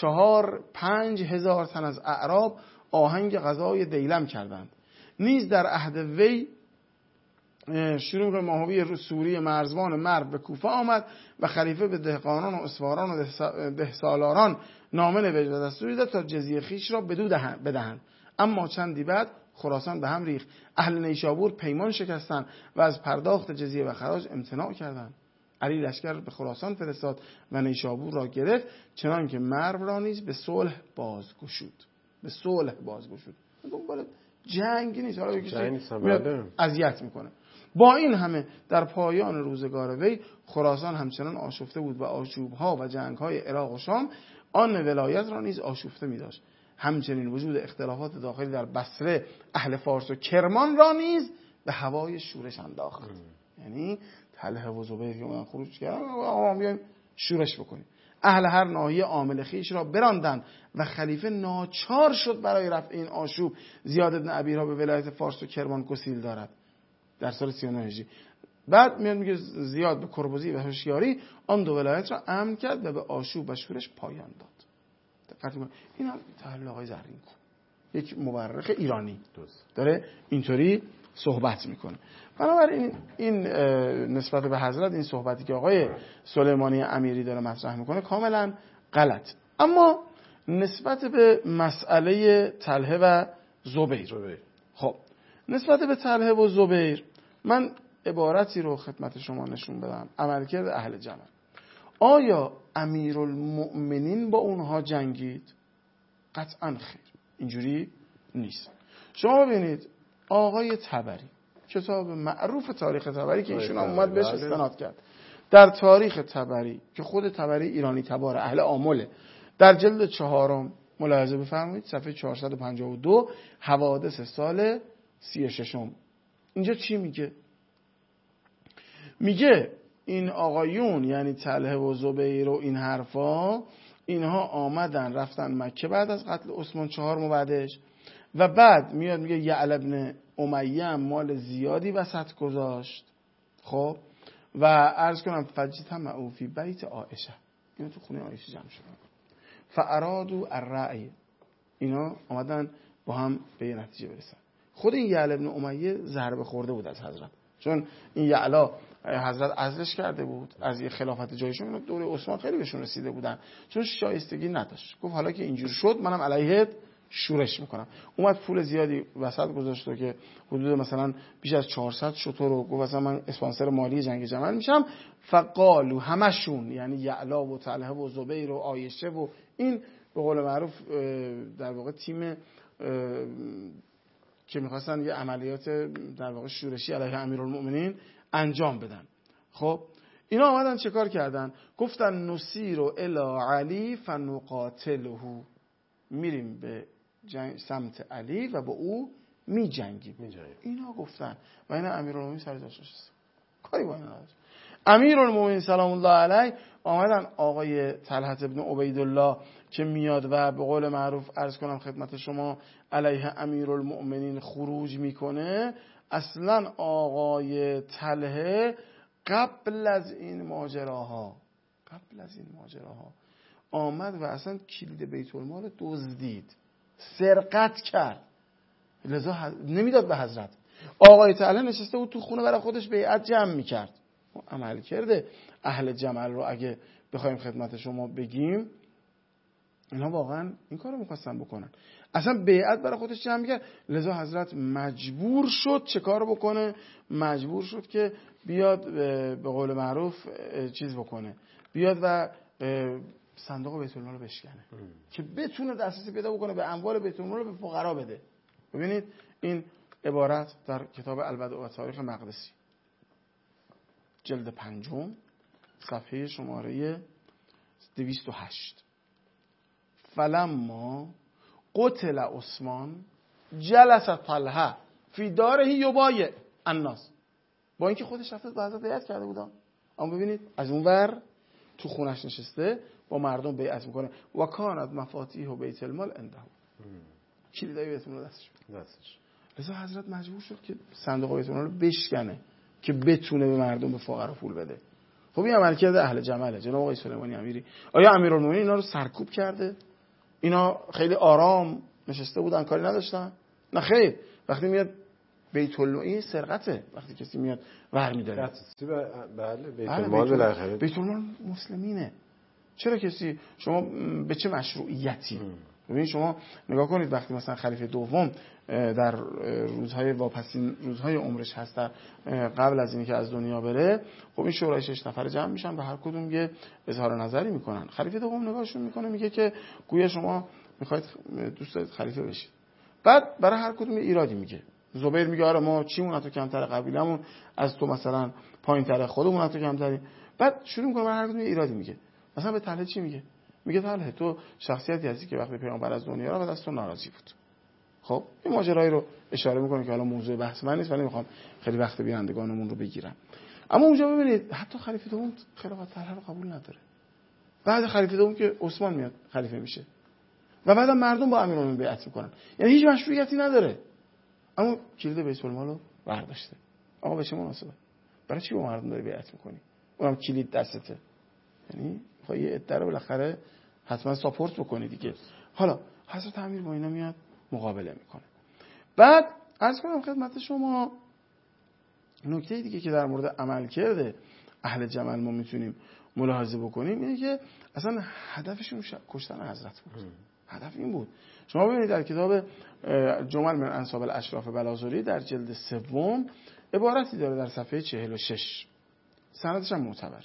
4-5 هزار تن از اعراب آهنگ غزای دیلم کردند. نیز در عهد وی شروع ماهوی سوری مرزبان مرو به کوفه آمد و خلیفه به دهقانان و اسواران و دهسالاران نامه نوشت و دستور داد تا جزیه خیش را بدو بدهند. اما چندی بعد خراسان به هم ریخت. اهل نیشابور پیمان شکستند و از پرداخت جزیه و خراج امتناع کردند. علی لشکر به خراسان فرستاد و نیشابور را گرفت، چنان که مرو را نیز به صلح بازگشود. به صلح بازگشود. دنبال جنگ نیست، حالا یکی اذیت میکنه. با این همه در پایان روزگار وی خراسان همچنان آشفته بود و آشوب‌ها و جنگ‌های عراق و شام آن ولایت را نیز آشفته می‌داشت. همچنین وجود اختلافات داخلی در بصره، اهل فارس و کرمان را نیز به هوای شورش انداخت. یعنی طلحه و زبیر که اومدن خروج کردن، آقا بیایم شورش بکنیم. اهل هر ناحیه عامل خیش را براندند و خلیفه ناچار شد برای رفع این آشوب زیاد بن ابی را به ولایت فارس و کرمان گسیل دارد در سال 39 هجری. بعد میگه زیاد به کربوزی و هوشیاری آن دو ولایت را امن کرد و به آشوب و شورش پایان داد. این هم تحلیل آقای زرینکوب، یک مورخ ایرانی داره اینطوری صحبت میکنه. بنابراین این نسبت به حضرت این صحبتی که آقای سلیمانی امیری داره مطرح میکنه کاملا غلط. اما نسبت به مسئله طلحه و زبیر، خب نسبت به طلحه و زبیر من عبارتی رو خدمت شما نشون بدم. عملکرد اهل جمل. آیا امیرالمؤمنین با اونها جنگید؟ قطعا خیر، اینجوری نیست. شما ببینید آقای طبری، کتاب معروف تاریخ طبری که ایشون اومد بهش استناد کرد، در تاریخ طبری که خود طبری ایرانی تبار اهل آمله، در جلد 4 ملاحظه بفرمایید صفحه 452 حوادث سال 36. اینجا چی میگه؟ میگه این آقایون یعنی طلحه و زبیر و این حرفا، اینها آمدن رفتن مکه بعد از قتل عثمان 4 بعدش، و بعد میاد میگه یعلا بن امیه مال زیادی وسط گذاشت. خب و عرض کنم فجتمعوا فی بیت عائشه، اینا تو خونه عایشه جمع شدن. فارادوا الرأی، اینا آمدن با هم به یه نتیجه برسن. خود این یعلا بن امیه ضربه خورده بود از حضرت، چون این یعلا حضرت عزلش کرده بود از یه خلافت جایشون، دوره عثمان خیلی بهشون رسیده بودن، چون شایستگی نداشت. گفت حالا که اینجور شد منم علیه شورش میکنم. اومد پول زیادی وسط گذاشت که حدود مثلا بیش از 400 شتر رو گفت مثلا من اسپانسر مالی جنگ جمل میشم. فقالو همشون یعنی یعلا و طلحه و زبیر و عایشه و این به قول معروف در واقع تیم که میخواستن یه عملیات در واقع شورشی علیه امیرالمؤمنین انجام بدن. خب اینا آمدن چه کار کردن؟ گفتن نسیر و الی علی فنقاتله، میریم به سمت علی و با او می جنگیم. اینا گفتن و اینا امیرالمؤمنین سر جاش نشست، کاری با اینا نداشت. امیرالمؤمنین سلام الله علیه آمدن آقای طلحه ابن عبیدالله که میاد و به قول معروف عرض کنم خدمت شما علیه امیرالمؤمنین خروج میکنه، اصلا آقای طلحه قبل از این ماجراها آمد و اصلا کلید بیت المال دزدید، سرقت کرد، لذا نمیداد به حضرت. آقای طلحه نشسته بود تو خونه برای خودش بیعت جمع میکرد. عمل کرده اهل جمل رو اگه بخوایم خدمت شما بگیم، اینا واقعا این کارو می‌خواستن بکنن، اصلا بیعت برای خودش جمع می‌کرد. لذا حضرت مجبور شد چه کارو بکنه؟ مجبور شد که بیاد به قول معروف چیز بکنه، بیاد و صندوق بیت المال رو بشکنه که بتونه دسترسی پیدا بکنه به اموال بیت المال رو به فقرا بده. ببینید این عبارت در کتاب البدء و تاریخ مقدسی جلد 5 صفحه شماره 208. فلما قتل عثمان جلس طلحه فی داره یبایع الناس. با اینکه خودش رفته با حضرت بیعت کرده بودن، اما ببینید از اون ور تو خونش نشسته با مردم بیعت میکنه. و کانت مفاتیح بیت المال عنده، کلیدای بیت المال دستش. لذا حضرت مجبور شد که صندوق بیت المال رو بشکنه که بتونه به مردم، به فقرا پول بده. خب این عملکرد اهل جمله. جناب آقای سلیمانی امیری، آیا امیرالمومنین اینا رو سرکوب کرده؟ اینا خیلی آرام نشسته بودن کاری نداشتن؟ نه خیر، وقتی میاد بیت المال سرقته، وقتی کسی میاد ور میداره. بله بیت المال بالاخره بیت المال مسلمینه. چرا کسی شما به چه مشروعیتی؟ ببین شما نگاه کنید وقتی مثلا خلیفه دوم در روزهای واپسین روزهای عمرش هست، در قبل از اینکه از دنیا بره، خب این شورای 6 نفره جمع میشن و هر کدوم یه اظهار نظری میکنن. خلیفه دوم نگاهشون میکنه میگه که گویا شما میخواید دوست دارید خلیفه بشید. بعد برای هر کدوم یه ایرادی میگه. زبیر میگه آره ما چیمون از تو کمتر، قبیلمون از تو مثلا پایین‌تره، خودمون از تو کمتری. بعد شروع میکنه برای هر کدوم یه ایرادی میگه. مثلا به طلحه چی میگه؟ میگه طلحه تو شخصیتی هستی که وقتی پیامبر از دنیا رفت از تو ناراضی بود. خب این ماجرایی رو اشاره میکنه که حالا موضوع بحث من نیست و نمیخوام خیلی وقت بینندگانمون رو بگیرم. اما اونجا ببینید حتی خلیفه دوم خلافت طلحه رو قبول نداره. بعد خلیفه دوم که عثمان میاد خلیفه میشه و بعدم مردم با امیرالمومنین بیعت میکنن، یعنی هیچ مشروعیتی نداره. اما کلید بیت المال رو برداشته. آقا به چه مناسبت؟ برای چی با مردم داری بیعت میکنی؟ اونم کلید دستته. یعنی خب یه عده رو بالاخره حتما ساپورت بکنی دیگه. حالا حضرت امیر با اینا میاد مقابله میکنه. بعد عرض کنم خدمت شما نکته دیگه که در مورد عملکرد اهل جمل ما میتونیم ملاحظه بکنیم اینه که اصلا هدفشون کشتن حضرت بود. هدف این بود. شما ببینید در کتاب جمل من انساب الاشراف بلازوری در جلد 3 عبارتی داره در صفحه 46، سندش هم معتبر.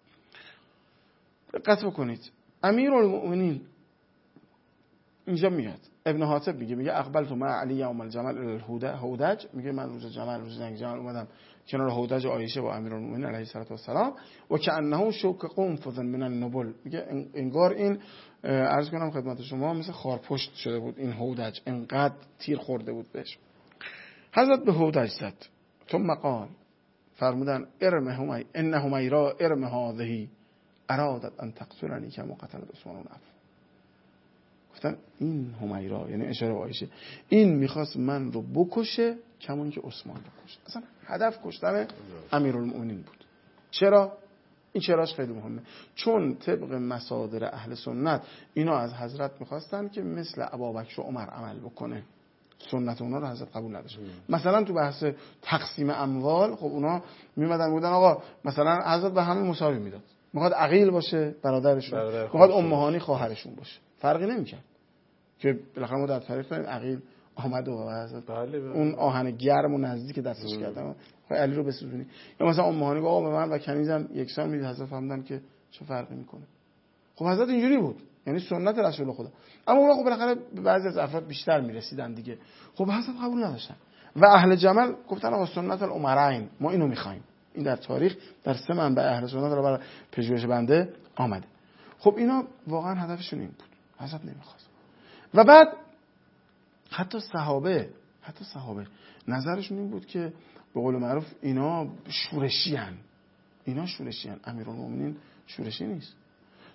دقت بکنید. امیرالمؤمنین اینجا میاد، ابن حاتب میگه اقبلت مع علی یوم الجمل الهودج، میگه من روز جمل، روز جنگ جمل اومدم کنار هودج عایشه با امیرالمؤمنین علیه السلام و کانه شوک قنفذ من النبل، میگه انگار این عرض کنم خدمت شما مثل خارپشت شده بود این هودج، انقدر تیر خورده بود بهش. حضرت به هودج زد. ثم قال، فرمودن ارمه ان همیرا ارمه هذه ارادت ان تقتلنی کما قتلت عثمان بن عفان. گفتن این همیرا یعنی اشاره به عایشه، این میخواست من رو بکشه کمون که عثمان رو کشت. اصلا هدف کشتن امیرالمؤمنین بود. چرا؟ این چراش خیلی مهمه، چون طبق مصادر اهل سنت اینا از حضرت میخواستن که مثل ابوبکر و عمر عمل بکنه. سنت اونا رو حضرت قبول نداشت. مثلا تو بحث تقسیم اموال، خب اونا میمدن بودن آقا مثلا حضرت به همه مساوی میداد، میخواد عقیل باشه برادرشون، میخواد امهانی خواهرشون باشه، فرقی نمیکرد. که بالاخره ما در تاریخ داریم عقیل آمد و حضرت اون آهن گرم و نزدیک دستش کردن علی رو بسوزونی، یا مثلا امهانی گفت آقا به من و کنیزم یکسان میدید، حضرت فهمیدن که چه فرقی میکنه. خب حضرت اینجوری بود، یعنی سنت رسول خدا. اما اونا خب بالاخره به بعضی از افراد بیشتر میرسیدن دیگه، خب حضرت قبول نداشتن و اهل جمل گفتن آقا سنت الامرین، ما اینو میخوایم. این در تاریخ در 3 منبع اهل سنت رو برای پژوهش بنده آمده. خب اینا واقعا هدفشون این بود، حضرت نمیخواست. و بعد حتی صحابه نظرشون این بود که به قول معروف اینا شورشی ان. امیرالمومنین شورشی نیست.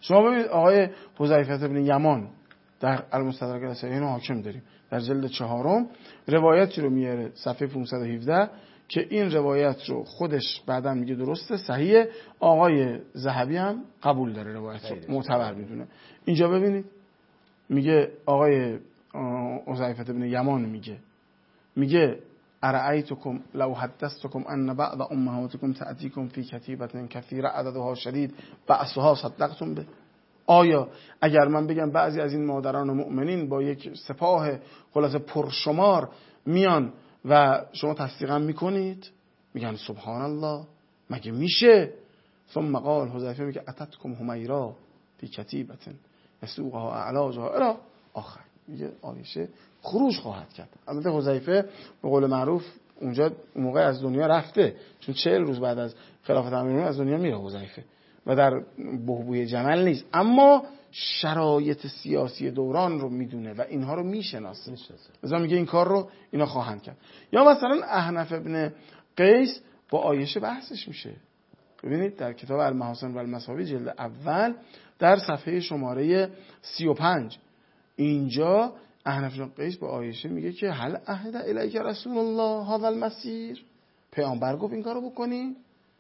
شما ببینید آقای حذیفه بن یمان در المستدرک الصحیحین حاکم داریم در جلد 4 روایتی رو میاره صفحه 517 که این روایت رو خودش بعداً میگه درسته صحیحه، آقای ذهبی هم قبول داره روایت رو معتبر میدونه. اینجا ببینید میگه آقای حذیفه بن یمان میگه ارأیتکم لو حدثتکم ان بعض امهاتکم تأتیکم فی کتیبة کثیره عددها شدید بأسها صدقتم به. آیا اگر من بگم بعضی از این مادران و مؤمنین با یک سپاه خلاصه پرشمار میان و شما تصدیقم میکنید؟ میگن سبحان الله، مگه میشه؟ ثم قال حذیفه میگه اتتکم همیرا فی کتیبة یسوقها اعلاجها الی آخر. میگه عایشه خروج خواهد کرد. البته حذیفه به قول معروف اونجا اون موقع از دنیا رفته، چون 40 روز بعد از خلافت امیرالمومنین از دنیا میره حذیفه و در بحبوی جمل نیست، اما شرایط سیاسی دوران رو میدونه و اینها رو میشناسه. مثلا میگه این کار رو اینا خواهند کرد. یا مثلا احنف ابن قیس با عایشه بحثش میشه. ببینید در کتاب المحاسن و المساوی جلد اول در صفحه شماره 35 اینجا احنف بن قیس با عایشه میگه که هل عهد الیک رسول الله هذا المسیر، پیامبر گفت این کارو بکنی؟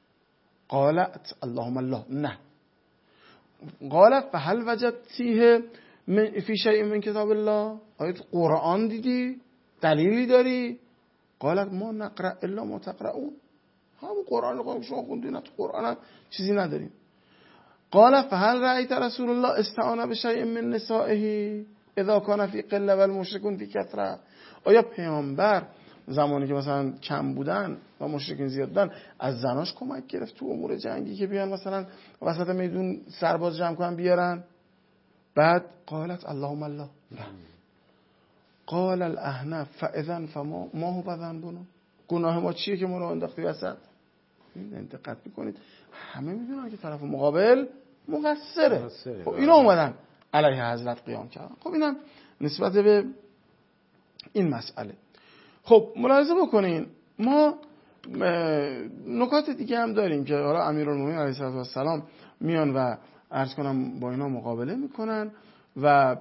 قالت اللهم الله نه. قالت فهل وجدتیه فی شیء من کتاب الله، آیا تو قرآن دیدی؟ دلیلی داری؟ قالت ما نقرأ الا ما تقرؤون، همون قرآن رو شما خوندین، تو قرآن هم چیزی نداریم. قال فهل رأیت رسول الله استعان بشیء من نسائه اذا کان فی قله و المشرکون فی کثره، آیا پیامبر زمانی که مثلا کم بودن و مشرکین زیاد بودن از زناش کمک گرفت تو امور جنگی که بیان مثلا وسط میدون سرباز جمع کنن بیارن؟ بعد قالت اللهم الله نه. قال الاحنف فاذا فما ما هو ذنبنا، گناه ما چیه که ما رو انداختی وسط؟ دقت میکنید همه میدونن که طرف مقابل مقصره. خب اینا اومدن علیه حضرت قیام کردن. خب اینم نسبت به این مسئله. خب ملاحظه بکنین ما نکات دیگه هم داریم که حالا امیرالمومنین علیه السلام میان و عرض کنم با اینا مقابله میکنن و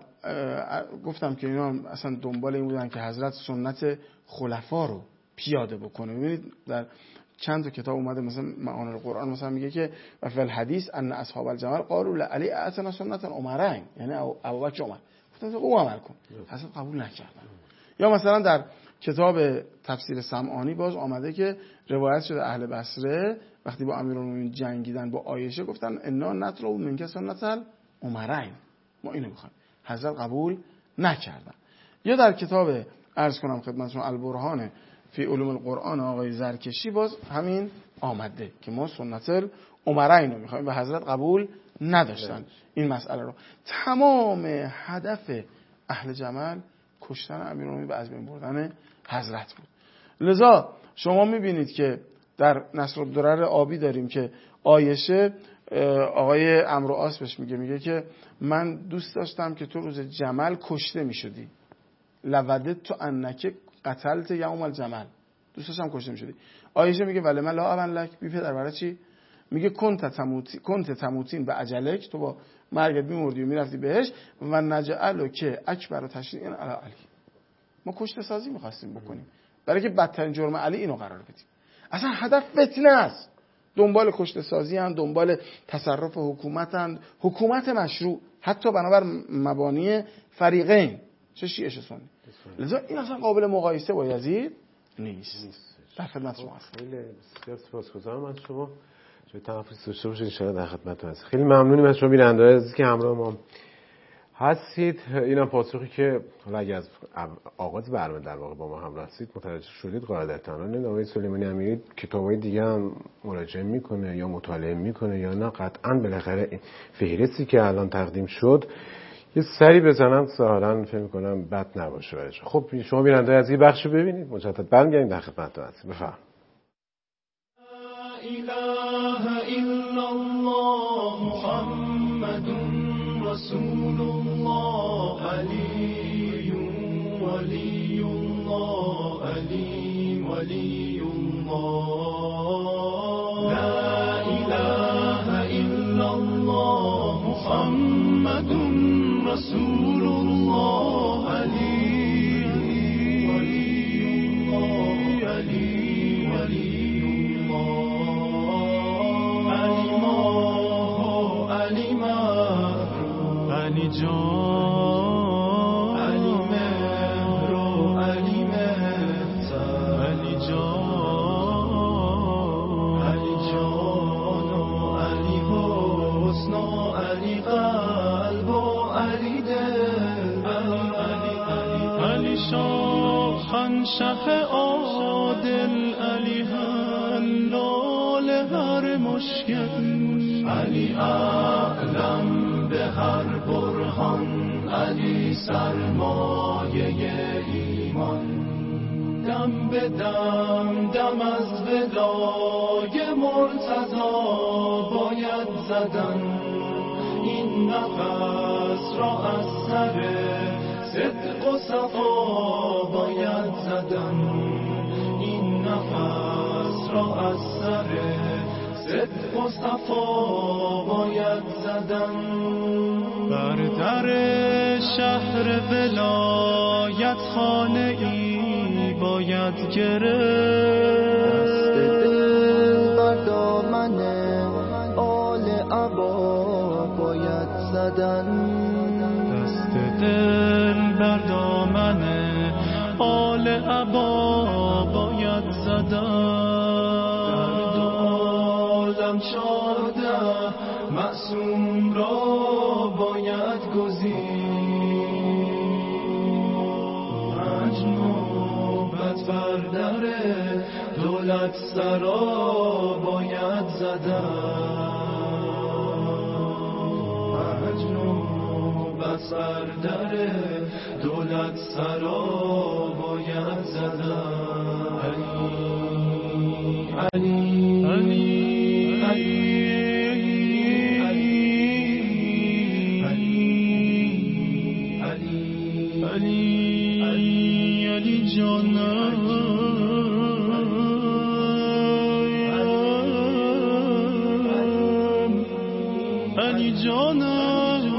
گفتم که اینا اصلا دنبال این بودن که حضرت سنت خلفا رو پیاده بکنه. ببینید در چند تا کتاب اومده مثلا معانی القرآن مثلا میگه که و فی الحدیث ان اصحاب الجمل قالوا لعلی اتنا سنت عمرین، یعنی ابوبکر عمر گفتن او عمل کن، حضرت قبول نکردن. یا مثلا در کتاب تفسیر سمعانی باز آمده که روایت شده اهل بصره وقتی با امیرالمومنین جنگیدن با عایشه گفتن انا نطلب منک سنت عمرین، ما اینو میخوایم، حضرت قبول نکردن. یا در کتاب عرض کنم خدمتتون البرهان فی علوم القرآن آقای زرکشی باز همین آمده که ما سنت عمرین رو میخوایم و حضرت قبول نداشتن این مسئله رو. تمام هدف اهل جمل کشتن امیرالمومنین و از بین بردن حضرت بود. لذا شما میبینید که در نصرالدرر آبی داریم که عایشه آقای عمرو عاص بهش میگه که من دوست داشتم که تو روز جمل کشته میشدی، لودت تو انک قتلت یوم الجمل، دوست داشتم کشته میشدی. عایشه میگه ولی من لا ابن لک، بی پدر برای چی؟ میگه کنت تموتین به اجلک، تو با مرگت میمردی و میرفتی بهش و نجعلو که اکبر تشریع علی علی، ما کشته سازی میخواستیم بکنیم برای که بدترین جرم علی اینو قرار بدیم. اصلا هدف فتنه است، دنبال کشته سازی هم، دنبال تصرف حکومت هم، حکومت مشروع حتی بنابر مبانی فریقین چه شیعه چه سنی. لذا این اصلا قابل مقایسه با یزید نیست. در خدمت شما هستم. خیلی بسیار سپاسگزارم از شما. جای تنفس داشته باشید ان شاءالله در خدمتتون هستم. خیلی ممنونیم از شما بیننده‌های عزیزی که همراه ما هستید. اینم پاسخی که حالا اگه از آغاز برنامه در واقع با ما همراه هستید متوجه شدید قاعدتاً آقای سلیمانی امیری کتابای دیگه هم مراجعه میکنه یا مطالعه میکنه یا نه، قطعاً بالاخره فهرستی که الان تقدیم شد یه سری بزنم ظاهراً فکر می‌کنم بد نباشه برایش. خب شما بیننده از این بخشو ببینید، مجدد برمیگردیم در خدمتتون هستیم. بفرمایید. اله الا الله محمد رسول الله علی ولی الله علی ولی الله لا اله الا الله محمد رسول الله علی ولی الله علی ولی الله علی ما علی ما علی جان علی مهر و علی مهتر علی جان علی جان و علی حسن و علی قلب و علی دل علی شاهنشه عادل علی حلال هر مشکل علی اعلم به هر برهان علی سرمایه ایمان دم به دم دم از ولای مرتضی باید زدن این نفس را از سر صدق و صفا باید زدن این نفس را از سر صدق و صفا باید زدن بر در شهر ولایت خانه ای باید گرفت دست دل بر دامن آل عبا باید زدن دست دل بر دامن آل عبا باید زدن در دو عالم 14 معصوم را باید گزید 5 نوبت بر در دولت سرا باید زدن 5 نوبت بر در دولت سرا باید زدن علی علی علی جانم علی جانم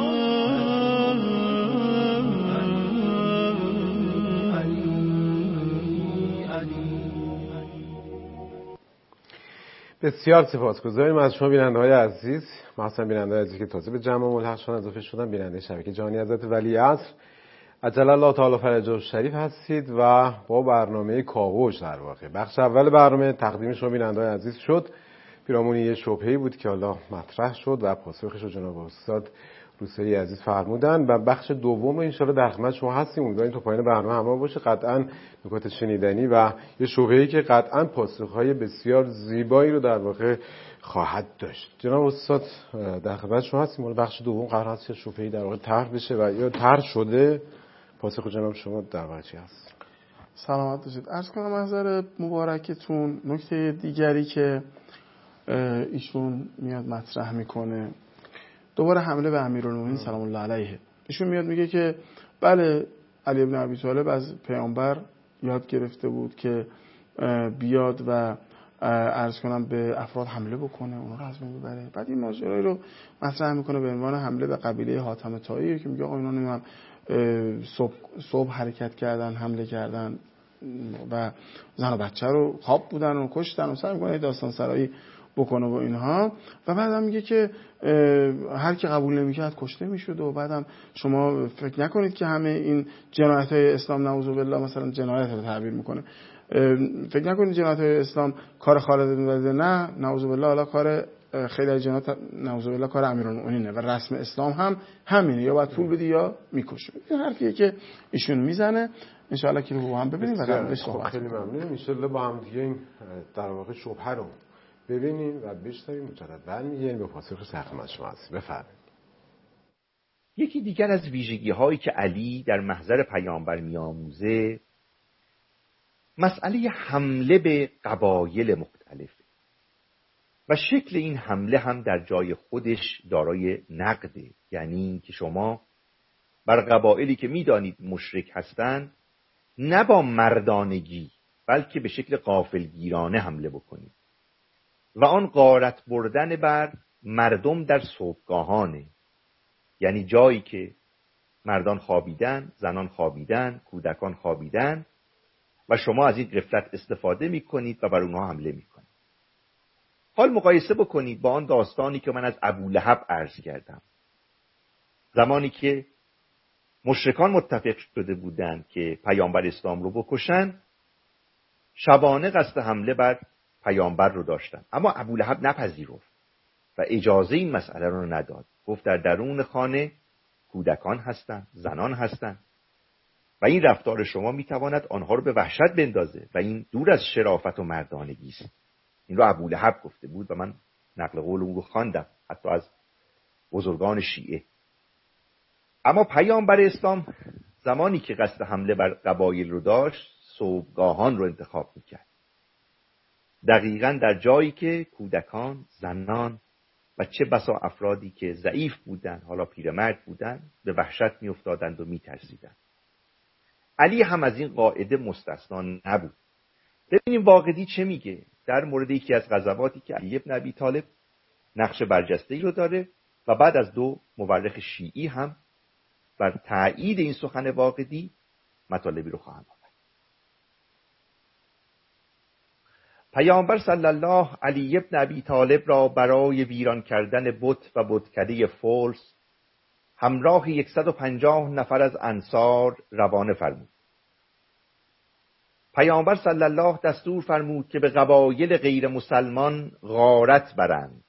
بسیار سپاسگزاریم از شما بیننده‌های عزیز، مثلا بیننده‌های عزیزی که تازه به جمع ملحق شدن اضافه شدن، بیننده شبکه جهانی حضرت ولیعصر عجل الله تعالی فرجه الشریف هستید و با برنامه کاوش در واقع بخش اول برنامه تقدیم شما بیننده‌های عزیز شد. پیرامون یه شبهه‌ای بود که حالا مطرح شد و پاسخش رو جناب استاد روسری عزیز فرمودن و بخش دوم رو انشالله در خدمت شما هستیم. امیدواریم تا پایان برنامه همراه باشه. قطعاً نکات شنیدنی و یه شبهه‌ای که قطعاً پاسخ‌های بسیار زیبایی رو در واقع خواهد داشت. جناب استاد در خدمت شما هستیم. بخش دوم قرار هست که شبهه‌ای در واقع طرح بشه و یا طرح شده. پاسخ جناب شما در واقع چی هست؟ سلامت باشید. عرض کنم محضر مبارکتون نکته دیگری که ایشون میاد مطرح میکنه دوباره حمله به امیرالمومنین سلام الله علیه. ایشون میاد میگه که بله علی ابن ابی طالب از پیامبر یاد گرفته بود که بیاد و عرض کنم به افراد حمله بکنه، اون رو از بین ببره. بعد این ماجرایی رو مطرح میکنه به عنوان حمله به قبیله حاتم طایی که میگه آقا اینا نمیدونم صبح حرکت کردن، حمله کردن و زن و بچه رو خواب بودن و کشتن و سعی میکنه داستان سرایی بکنه و اینها. و بعدم میگه که هر کی قبول نمیکرد کشته میشد. و بعدم شما فکر نکنید که همه این جنایت‌های اسلام نعوذ بالله مثلا جنایت رو تعبیر میکنه، فکر نکنید جنایت‌های اسلام کار خالد بن ولید، نه نعوذ بالله، حالا کار خیلی از جنایت نعوذ بالله کار امیرالمومنینه و رسم اسلام هم همینه، یا باید پول بدی یا میکشه. این حرفیه که ایشون میزنه. ان شاء الله که رو هم ببینیم و قبلش صحبت خیلی ممنونم. ان شاء الله با هم دیگه این در واقع شبهه رو ببینیم و بشنویم. مجدد برمیگردیم به پاسخ خدمت شما هستیم. بفرمایید. یکی دیگر از ویژگی‌هایی که علی در محضر پیامبر می‌آموزه مسئله حمله به قبایل مختلفه و شکل این حمله هم در جای خودش دارای نقده. یعنی که شما بر قبایلی که می‌دانید مشرک هستند نه با مردانگی بلکه به شکل غافلگیرانه حمله بکنید و آن غارت بردن بر مردم در صبحگاهانه، یعنی جایی که مردان خوابیدن، زنان خوابیدن، کودکان خوابیدن و شما از این غفلت استفاده میکنید و بر اونها حمله میکنید. حال مقایسه بکنید با آن داستانی که من از ابولهب عرض کردم. زمانی که مشرکان متفق شده بودند که پیامبر اسلام رو بکشن، شبانه قصد حمله بر پیامبر رو داشتن، اما ابولهب نپذیرفت و اجازه این مسئله رو نداد. گفت در درون خانه کودکان هستند، زنان هستند و این رفتار شما میتواند آنها رو به وحشت بندازه و این دور از شرافت و مردانگی است. این رو ابولهب گفته بود و من نقل قول اون رو خواندم، حتی از بزرگان شیعه. اما پیامبر اسلام زمانی که قصد حمله بر قبایل رو داشت، صبحگاهان رو انتخاب میکرد، دقیقاً در جایی که کودکان، زنان و چه بسا افرادی که ضعیف بودند، حالا پیرمرد بودند، به وحشت میافتادند و میترسیدند. علی هم از این قاعده مستثنا نبود. ببینیم واقدی چه میگه در مورد یکی از غزواتی که علی بن ابی طالب نقش برجسته‌ای رو داره و بعد از دو مورخ شیعی هم بر تایید این سخن واقدی مطالبی رو خواهند آورد. پیامبر صلی الله علیه بن ابی طالب را برای ویران کردن بت و بتکده فولس همراه 150 نفر از انصار روانه فرمود. پیامبر صلی الله دستور فرمود که به قبایل غیر مسلمان غارت برند،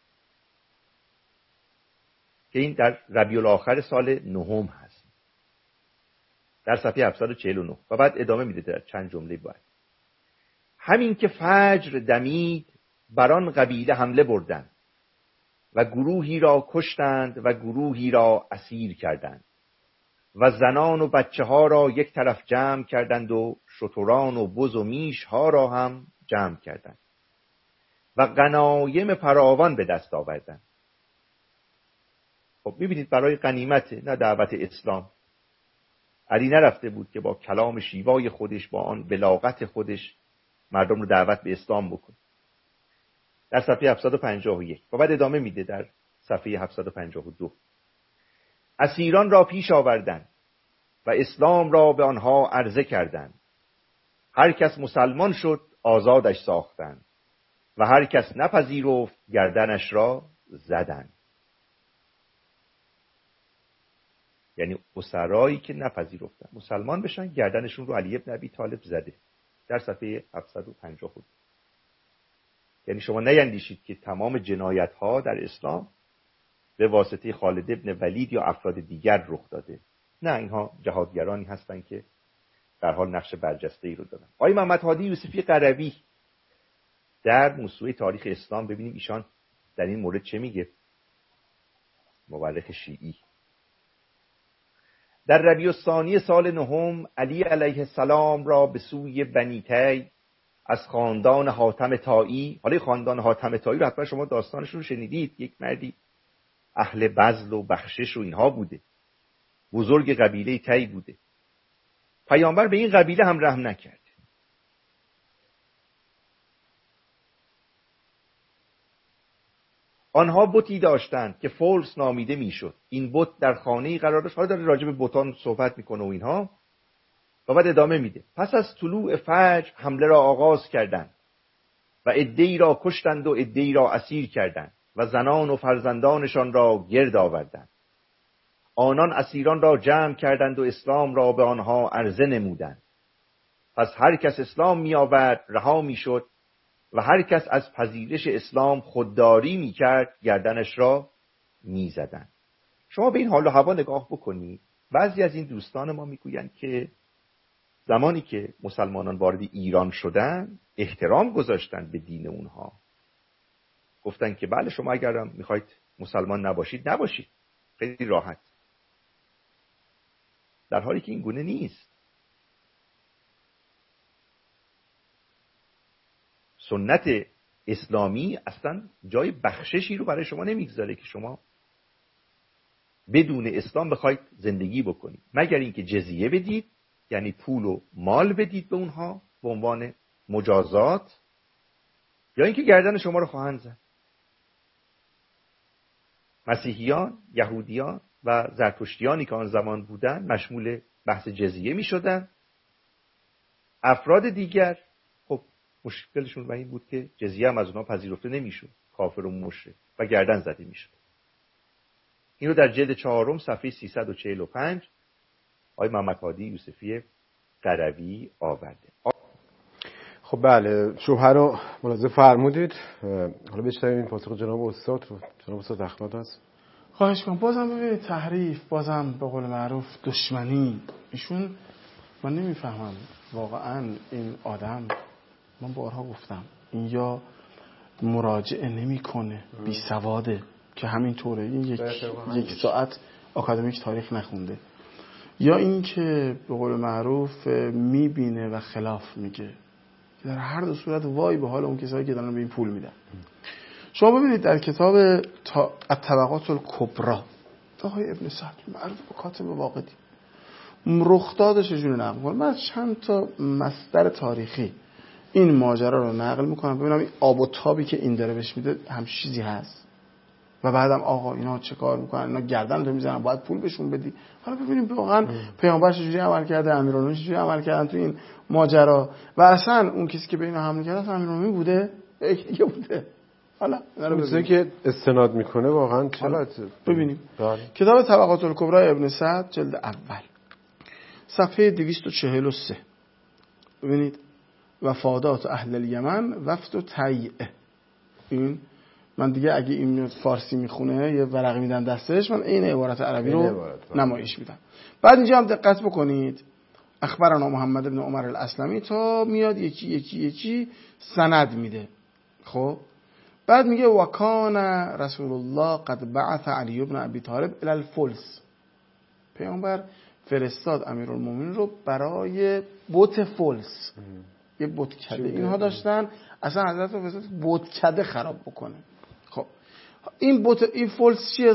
که این در ربیع الاخر سال نهم هست، در صفحه 749 و بعد ادامه میده در چند جمله بعد. همین که فجر دمید بران قبیله حمله بردند و گروهی را کشتند و گروهی را اسیر کردند و زنان و بچه ها را یک طرف جمع کردند و شتران و بز و میش ها را هم جمع کردند و غنایم فراوان به دست آوردند. خب میبینید برای غنیمت، نه دعوت اسلام. علی نرفته بود که با کلام شیوای خودش، با آن بلاغت خودش مردم رو دعوت به اسلام بکنه. در صفحه 751 و بعد ادامه میده در صفحه 752. اسیران را پیش آوردند و اسلام را به آنها عرضه کردند. هر کس مسلمان شد آزادش ساختند و هر کس نپذیرفت گردنش را زدند. یعنی اسرایی که نپذیرفتن مسلمان بشن، گردنشون رو علی بن ابی طالب زده، در صفحه 752. یعنی شما نیندیشید که تمام جنایت ها در اسلام به واسطه خالد بن ولید یا افراد دیگر رخ داده. نه، اینها جهادگرانی هستند که در حال نقش برجسته‌ای رو دارن. آقای محمد هادی یوسفی قروی در موسوعه تاریخ اسلام، ببینیم ایشان در این مورد چه میگه. مورخ شیعی: در ربیع الثانی سال نهم علی علیه السلام را به سوی بنی تی از خاندان حاتم طایی، حالا خاندان حاتم طایی رو حتما شما داستانشون رو شنیدید، یک مردی اهل بذل و بخشش و اینها بوده، بزرگ قبیله تی بوده. پیامبر به این قبیله هم رحم نکرد. آنها بتی داشتند که فولس نامیده میشد. این بت در خانه‌ای قرار داشت. حالا داره راجع به بتان صحبت میکنه و اینها و بعد ادامه میده. پس از طلوع فجر حمله را آغاز کردند و عده‌ای را کشتند و عده‌ای را اسیر کردند و زنان و فرزندانشان را گرد آوردند. آنان اسیران را جمع کردند و اسلام را به آنها عرضه نمودند. پس هر کس اسلام می آورد رها می شد و هر کس از پذیرش اسلام خودداری می کرد گردنش را می زدند. شما به این حال و هوا نگاه بکنید. بعضی از این دوستان ما می گویند که زمانی که مسلمانان وارد ایران شدند احترام گذاشتند به دین اونها. گفتند که بله شما اگر می خواید مسلمان نباشید نباشید، خیلی راحت. در حالی که این گونه نیست. سنت اسلامی اصلا جای بخششی رو برای شما نمیگذاره که شما بدون اسلام بخواید زندگی بکنید، مگر اینکه جزیه بدید، یعنی پول و مال بدید به اونها به عنوان مجازات، یا اینکه گردن شما رو خواهند زد. مسیحیان، یهودیان و زرتشتیانی که آن زمان بودن مشمول بحث جزیه می شدن. افراد دیگر خب مشکلشون به این بود که جزیه هم از اونها پذیرفته نمیشد، کافر و مشرک و گردن زده میشد. این رو در جلد 4 صفحه 345 آقای محمد هادی یوسفی قروی آورده. خب بله، شبهه رو ملاحظه فرمودید. حالا بشنویم این پاسخ جناب استاد رو. جناب استاد احمد هست. خواهش کنم. بازم ببینید تحریف، بازم به قول معروف دشمنی. ایشون من نمیفهمم واقعا این آدم، من بارها گفتم این یا مراجعه نمیکنه، بی سواده که همین طوره، این یک ساعت آکادمیک تاریخ نخونده، یا این که به قول معروف میبینه و خلاف میگه. در هر دو صورت وای به حال اون کسایی که دارن به این پول میدن. شما ببینید در کتاب الطبقات الکبری آقای ابن سعد معروف به کاتب واقدی رخدادش چجوری نقل می‌کنه. من چند تا مصدر تاریخی این ماجرا رو نقل میکنم ببینم این آب و تابی که این داره بهش میده هم چیزی هست. و بعدم آقا اینا چه کار میکنن، اینا گردن رو میزنن باید پول بهشون بدی. حالا ببینیم واقعا پیامبر چجوری عمل کرده، امیرالمومنین چجوری عمل کردن تو این ماجرا، و اصلا اون کسی که به اینا حمله کرده امیرالمومنین بوده یکی بوده. حالا چیزی که استناد میکنه واقعا چقدر ببینیم. کتاب طبقات الکبری ابن سعد جلد اول صفحه 243 ببینید. وفادات اهل الیمن وفد و تیع. این من دیگه اگه این فارسی میخونه یه ورقی میدن دستش، من این عبارت عربی رو نمایش میدم. بعد اینجا هم دقت بکنید. اخبرنا محمد بن عمر الاسلمی تا میاد یکی سند میده. خب بعد میگه وکان رسول الله قد بعث علی بن ابی طالب الی الفلس. پیامبر فرستاد امیرالمومنین رو برای بت فلس. یه بتکده اینها داشتن، اصلا حضرت رو فرستاد بتکده خراب بکنه. خب این فلس چیه؟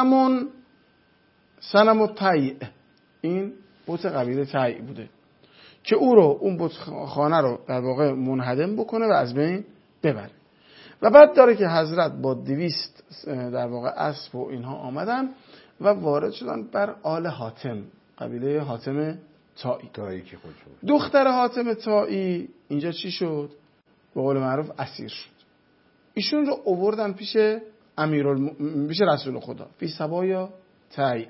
صنم تیع. این بت قبیله تیع بوده که او رو اون بتخانه رو در واقع منهدم بکنه و از بین ببره. و بعد داره که حضرت با 200 در واقع اسب و اینها آمدن و وارد شدن بر آل حاتم، قبیله حاتم طائی. دختر حاتم طائی اینجا چی شد؟ به قول معروف اسیر شد. ایشون رو آوردن پیش پیش رسول خدا فی سبایا طیع.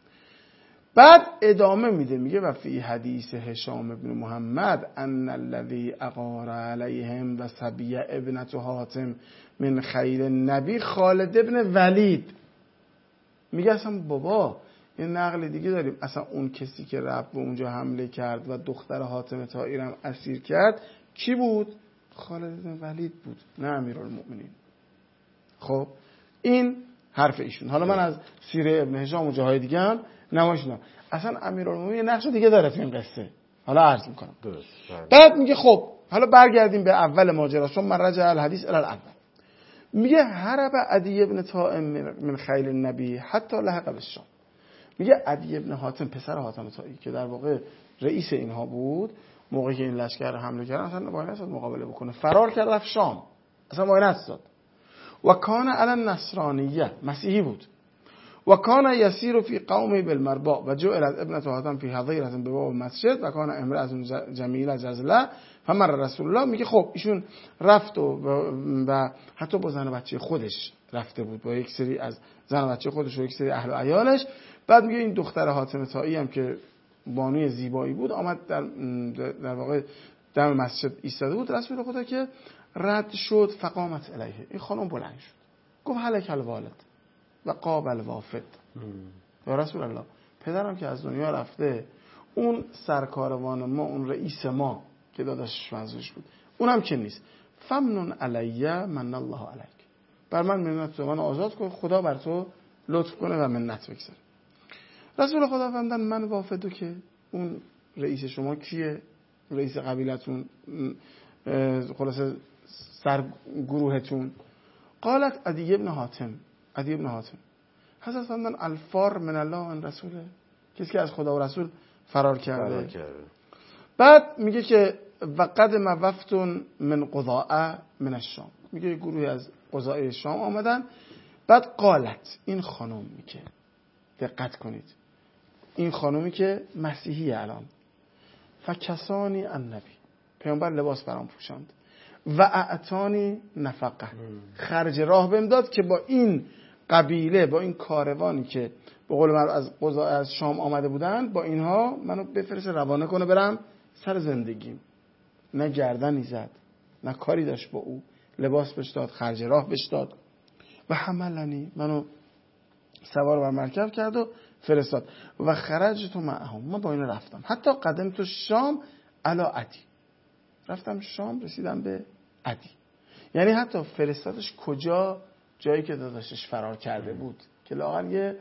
بعد ادامه میده میگه و فی حدیث هشام ابن محمد ان الذی اغار علیهم و سبیه ابنة حاتم من خیل نبی خالد ابن ولید. میگه اصلا بابا یه نقل دیگه داریم، اصلا اون کسی که رفت به اونجا حمله کرد و دختر حاتم طائی رو اسیر کرد کی بود؟ خالد بن ولید بود، نه امیرالمومنین. خب این حرف ایشون. حالا من از سیره ابن هشام و جاهای دیگه هم نمایش میدم. اصلا امیرالمومنین نقش دیگه داره تو این قصه، حالا عرض میکنم. بعد میگه خب حالا برگردیم به اول ماجرا. ثم رجع الحدیث الی الاول. میگه هرب عدی ابن طائم من خیل النبی حتی لحق بالشام. میگه عدی ابن حاتم پسر حاتم طائی که در واقع رئیس اینها بود، موقعی که این لشکر حمله کردن اصلا وای نستاد مقابله بکنه، فرار کرد رفت شام، اصلا وای نستاد. و کان علی النصرانیه، مسیحی بود. و کان یسیر فی قومی بالمرباع و جعلت ابنة حاتم فی حظیرة بباب مسجد و کان امرأة جمیله جزله فمر رسول الله. میگه خب ایشون رفت و حتی با زن و بچه خودش رفته بود، با یک سری از زن و بچه خودش و یک سری اهل و عیالش. بعد میگه این دختر حاتم طائی هم که بانوی زیبایی بود آمد در واقع دم مسجد ایستاده بود. رسول خدا که رد شد فقامت الیه، این خانم بلند شد گفت هلک الوالد و قابل وافد. یا رسول الله پدرم که از دنیا رفته، اون سرکاروان ما، اون رئیس ما که داداشش منظورش بود اونم که نیست. فمنون علیه من الله علیک، بر من منت تو، من آزاد کن، خدا بر تو لطف کنه و منت بگذاره. رسول خدا فرمودن من وافدو، که اون رئیس شما کیه؟ رئیس قبیلتون، خلاصه سرگروهتون. قالت عدی ابن حاتم. عدی ابن حاتم حضرت فرمودن الفار من الله و رسوله، کسی که از خدا و رسول فرار کرده. بعد میگه که و قدم وفد من قضاء من الشام، میگه گروهی از قضاء شام آمدن. بعد قالت، این خانم میگه دقت کنید، این خانومی که مسیحی الان، فکسانی النبی، پیامبر لباس برام پوشاند، و اعطانی نفقه، خرج راه بهم داد که با این قبیله، با این کاروانی که به قول من از شام آمده بودن، با اینها منو بفرسته روانه کنه برم سر زندگیم. نه گردنی زد، نه کاری داشت با او، لباس بهش داد، خرج راه بهش داد. و حملنی، منو سوار بر مرکب کرد و فرستاد. و خرجت معهم، من با اینا رفتم حتی قدمت شام علی عدی، رفتم شام رسیدم به عدی. یعنی حتی فرستادش کجا؟ جایی که داداشش فرار کرده بود که لااقل یه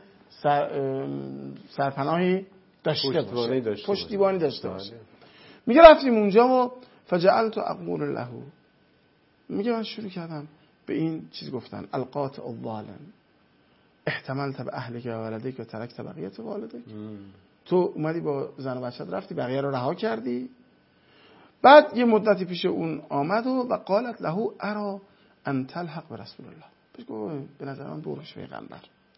سرپناهی داشته باشه، پشتیبانی داشته باشه. میگه رفتیم اونجا و فجعلت اقول له، میگه من شروع کردم به این چیز گفتن، القات الظالم احتملت به اهلک و ولدک و ترکت بقیت والدک، تو اومدی با زن و بچت رفتی بقیه رو رها کردی. بعد یه مدتی پیش اون آمد و قالت له ارا ان تلحق به رسول الله، بهش گفت به نظر من برو پیش پیغمبر.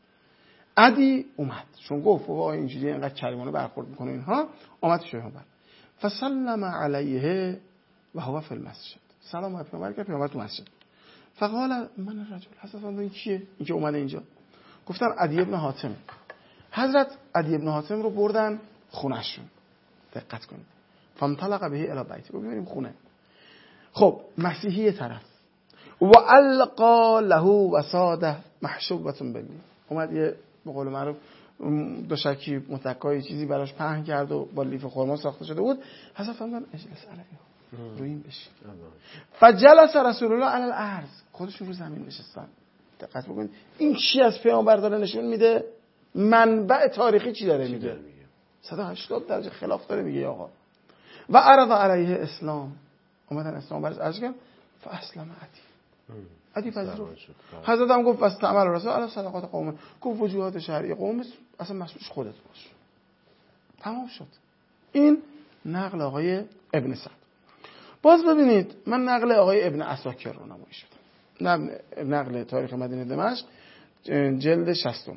عدی اومد چون گفت بابا اینجوری اینقدر کریمانه برخورد میکنه اینها، اومد پیش پیغمبر. فسلم علیه و هو فی المسجد، سلام علیکم پیغمبر، پیغمبر تو مسجد. فقال من الرجل، حضرت این کیه این که اومده اینجا؟ گفتن عدی ابن حاتم. حضرت عدی ابن حاتم رو بردن خونه‌شون، دقت کنید، فانطلق به الی بیت، ببینیم خونه. خب مسیحی طرف، و القا له وساده محشوبه بلی، اومد یه به قول معروف دوشکی متکای چیزی براش پهن کرد و با لیف خرما ساخته شده بود. حضرت فرمودن اجلس علیها، روی این بشین. فجلس رسول الله علی الارض، خودشون رو زمین نشستن. دقت بکنید این چی از پیامبر داره نشون میده؟ منبع تاریخی چی داره میگه؟ 180 درجه خلاف داره میگه آقا. و عرض علیه اسلام، اومدن اسلام برش عرض کردن، فاسلم عدی پذیرفت. حضرت هم گفت واستعمل رسول الله صدقات قوم، گفت وجوهات شرعی قوم اصلا مسئولش خودت باش. تمام شد. این نقل آقای ابن سعد. باز ببینید من نقل آقای ابن عساکر رو نمایش بدم، نقل تاریخ مدینه دمشق جلد 60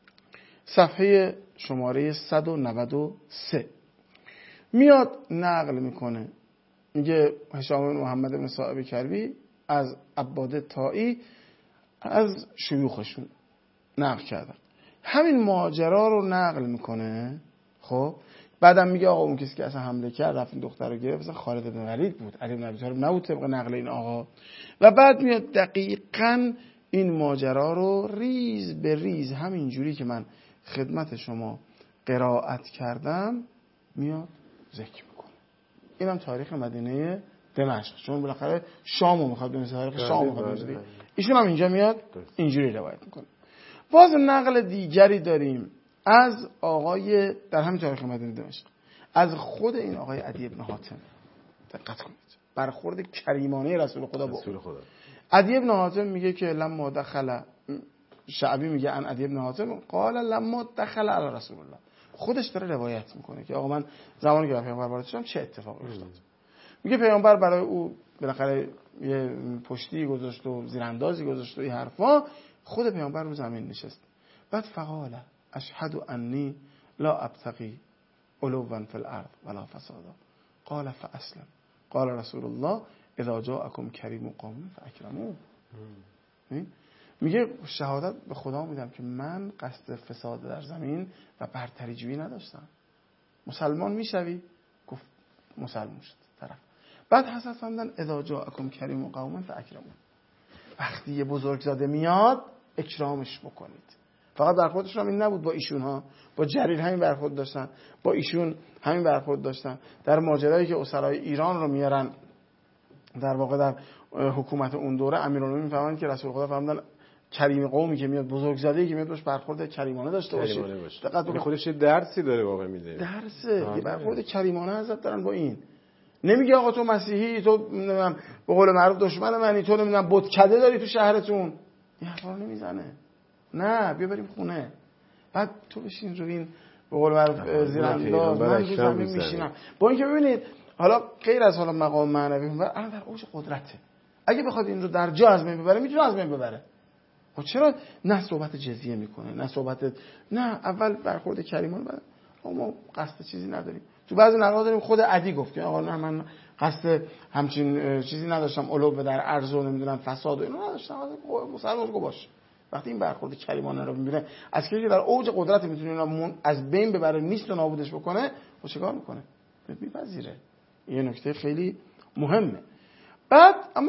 صفحه شماره 193 میاد نقل میکنه، میگه هشام بن محمد بن صائب کربی از عباده طائی از شیوخشون نقل کردن، همین ماجرا رو نقل میکنه. خب بعدم میگه آقا اون کسی که اصلا حمله کرد رفت این دختر رو گرفت مثلا خالد بن ولید بود، علی بن ابی طالب نبود طبق نقل این آقا. و بعد میاد دقیقاً این ماجرا رو ریز به ریز همین جوری که من خدمت شما قرائت کردم میاد ذکر میکنه. اینم تاریخ مدینه دمشق، چون بالاخره شامو میخواد بنویسه، تاریخ شامو میخواد بنویسه، ایشون هم اینجا میاد اینجوری روایت میکنه. باز نقل دیگری داریم از آقای در همین تاریخ مدینه دمشق از خود این آقای عدی ابن حاتم. دقت کنید برخورد کریمانه رسول خدا با عدی ابن حاتم. میگه که لما دخل، شعبی میگه ان عدی ابن حاتم قال لما دخل علی رسول الله، خودش داره روایت میکنه که آقا من زمانی که پیامبر وارد شدم چه اتفاقی افتاد. میگه پیامبر برای او بالاخره یه پشتی گذاشت و زیراندازی گذاشت و این حرفا، خود پیامبر رو زمین نشست. بعد فقال اشهد انی لا ابتغي علوا فی الارض ولا فسادا قال فاسلم قال رسول الله اذا جاءكم کریم قوم فاکرموه. میگه شهادت به خدا میدم که من قصد فساد در زمین و برتری جویی نداشتم. مسلمان میشوی؟ گفت مسلمان شد طرف. بعد حضرت فرمودن اذا جاءكم کریم قوم فاکرموه، وقتی یه بزرگزاده میاد اکرامش بکنید. فقط برخوردشون هم این نبود، با ایشون ها با جریر همین برخورد داشتن، با ایشون همین برخورد داشتن. در ماجرایی که اسرای ایران رو میارن در واقع در حکومت اون دوره، امیرالمومنین میفهمن که رسول خدا فرمودن کریم قومی که میاد، بزرگزاده‌ای که میاد باش برخورد کریمانه داشته باشید. دقت بکنید خودش درسی داره واقعا میده، درسه یه برخورد کریمانه حضرت دارن با این. نمیگه آقا تو مسیحی، تو نمیدونم به قول معروف دشمن منی، تو نمیدونم بتکده داری تو شهرتون، این حرفا رو نمیزنه. نه بیا بریم خونه، بعد تو بشین رو این به قول معروف زیرانداز، من رو زمین میشینم. با اینکه ببینید حالا غیر از حالا مقام معنوی الان در اوج قدرته، اگه بخواد این رو در جا از بین ببره میتونه از بین ببره. چرا نه صحبت جزیه میکنه نه صحبت، نه اول برخورد کریمانه، بعد ما قصد چیزی نداریم. تو بعضی نقلا داریم خود عدی گفت که آقا نه من قصد همچین چیزی نداشتم، علو در عرض و نمیدونم فساد و اینو نداشتم. مسلمان گفت باشه. وقتی این برخورد کریمانه رو میبینه از کسی که در اوج قدرت میتونه اینا از بین ببره، نیست و نابودش بکنه، خب چیکار میکنه؟ میپذیره. این نکته خیلی مهمه. بعد اما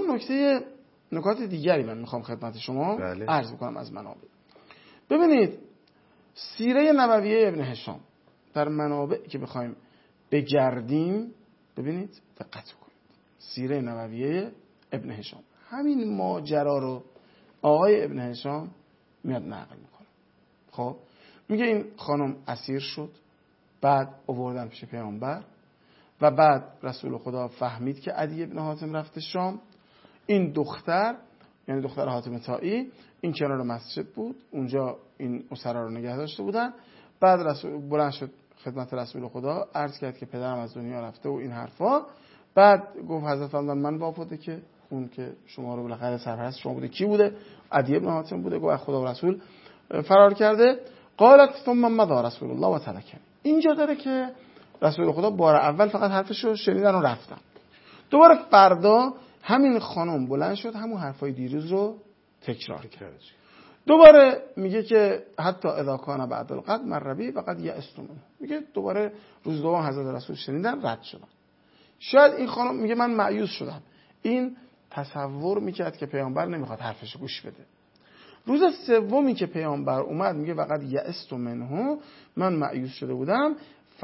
نکات دیگری من میخوام خدمت شما عرض بکنم از منابع. ببینید سیره نبویه ابن هشام در منابع که بخوایم بگردیم، ببینید دقت کنید، سیره نبویه ابن هشام همین ماجرا رو آقای ابن هشام میاد نقل میکنه. خب میگه این خانم اسیر شد، بعد آوردن پیش پیامبر و بعد رسول خدا فهمید که عدی ابن حاتم رفته شام. این دختر یعنی دختر حاتم طایی این کنار مسجد بود، اونجا این اسرا رو نگه داشته بودن. بعد رسول بلند شد خدمت رسول خدا، عرض کرد که پدرم از دنیا رفته و این حرفا. بعد گفت حضرت فرمودن من وافاته که اون که شما رو بالاخره سرپرست شما بوده کی بوده؟ عدی ابن حاتم بوده. گفت خدا و رسول فرار کرده. قالت ثم مضى رسول الله و ترکنی. اینجا داره که رسول خدا بار اول فقط حرفشو شنیدن و رفتن. دوباره فردا همین خانم بلند شد همون حرفای دیروز رو تکرار کرد. دوباره میگه که حتی اذا کان بعد القد مربی فقط یأست منه. میگه دوباره روز دوم حضرت رسول شنیدن رد شدن. شاید این خانم میگه من مایوس شدم. این تصور میکرد که پیامبر نمیخواد حرفشو گوش بده. روز سومی که پیامبر اومد میگه فقط یأست منه، من مایوس شده بودم.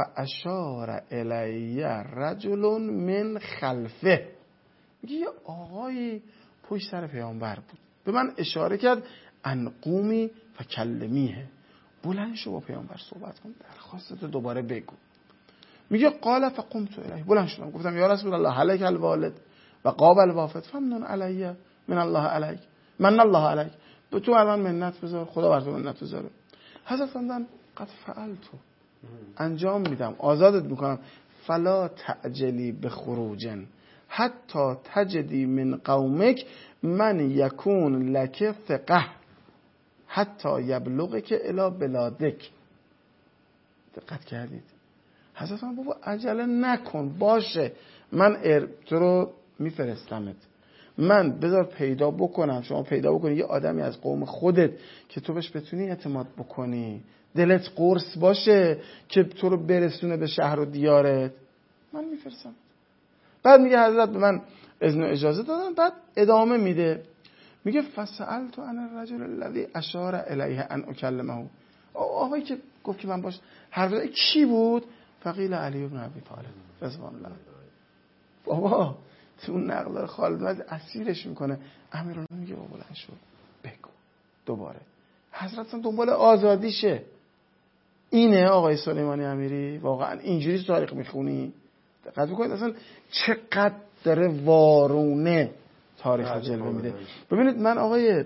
فاشار الی رجل من خلفه. میگه یه آقایی پشت سر پیامبر بود، به من اشاره کرد ان قومی فکلمیه، بلند شو با پیامبر صحبت کن، درخواستت دوباره بگو. میگه قال فقمت الیه، بلند شدم گفتم یا رسول الله علیک الوالد و قابل وافد فمنون علیه من الله علیک من الله علیک، به تو الان منت بذار، خدا بر تو منت بذاره. حضرت فرمودن قد فعلتو، انجام میدم، آزادت میکنم. فلا تعجلی بخروجن حتی تجدی من قومک من یکون لک ثقه حتی یبلغک الی بلادک. دقت کردید؟ حضرت من بابا عجله نکن، باشه من تو رو میفرستمت، من بذار پیدا بکنم، شما پیدا بکنی یه آدمی از قوم خودت که تو بهش بتونی اعتماد بکنی، دلت قرص باشه که تو رو برسونه به شهر و دیارت، من میفرستم. بعد میگه حضرت به من اذن و اجازه دادن. بعد ادامه میده میگه فسألت عن الرجل الذي اشار الیه ان اکلمه، آقایی که گفت که من باش حرف زدم کی بود؟ فقیل علی بن ابی طالب رضوان الله. بابا تو اون نقل خالد بعد اسیرش میکنه، امیرالمومنین میگه بابا بلند شو بگو دوباره. حضرت دنبال آزادیشه. اینه آقای سلیمانی امیری؟ واقعا اینجوری تاریخ میخونی؟ دقت بکنید اصلا چقدر داره وارونه تاریخ جلوه میده. ببینید من آقای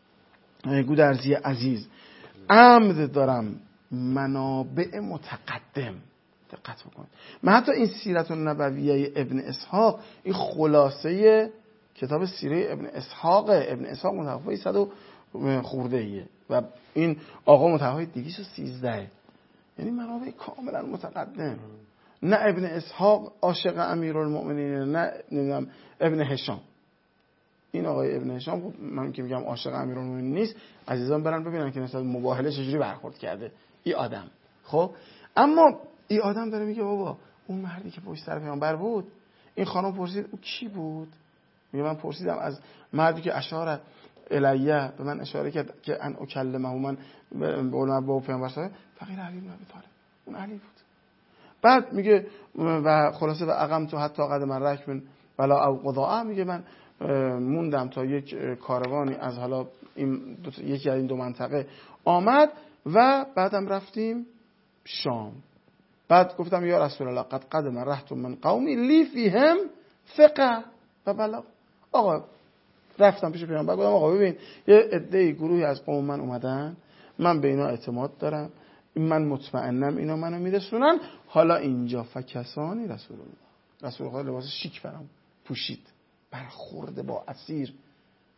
گودرزی عزیز عمد دارم منابع متقدم، دقت بکنید. من حتی این سیرت النبویه ابن اسحاق، این خلاصه کتاب سیره ابن اسحاق متوفی 100 خورده ایه و این آقا متوفی 213، یعنی منابع کاملا متقدم. نه ابن اسحاق عاشق امیرالمؤمنین، نه نمیدونم ابن هشام. این آقای ابن هشام خب من که میگم عاشق امیرالمؤمنین نیست، عزیزان برن ببینن که نسبت مباهله چجوری برخورد کرده این آدم. خب اما این آدم داره میگه بابا اون مردی که پشت سر پیامبر بود، این خانم پرسید او کی بود؟ میگه من پرسیدم از مردی که اشاره الیه، به من اشاره کرد که ان اکلمه، من با پیامبر صلی فقیر علی بن ابی طالب، اون علی بود. بعد میگه و خلاصه و اقمت حتی قدم الرکب ولا او قضاء، میگه من موندم تا یک کاروانی از حالا این یکی از این دو منطقه آمد و بعدم رفتیم شام. بعد گفتم یا رسول الله قد قدم رحت من قومی لی فیهم ثقه و بلغ. آقا رفتم پیش پیامبر گفتم آقا ببین یه عده گروهی از قوم من اومدن، من به اینا اعتماد دارم، من مطمئنم اینا منو میرسونن. حالا اینجا فکسانی رسول الله، رسول الله لباس شیک برام پوشید، برخورده با اسیر،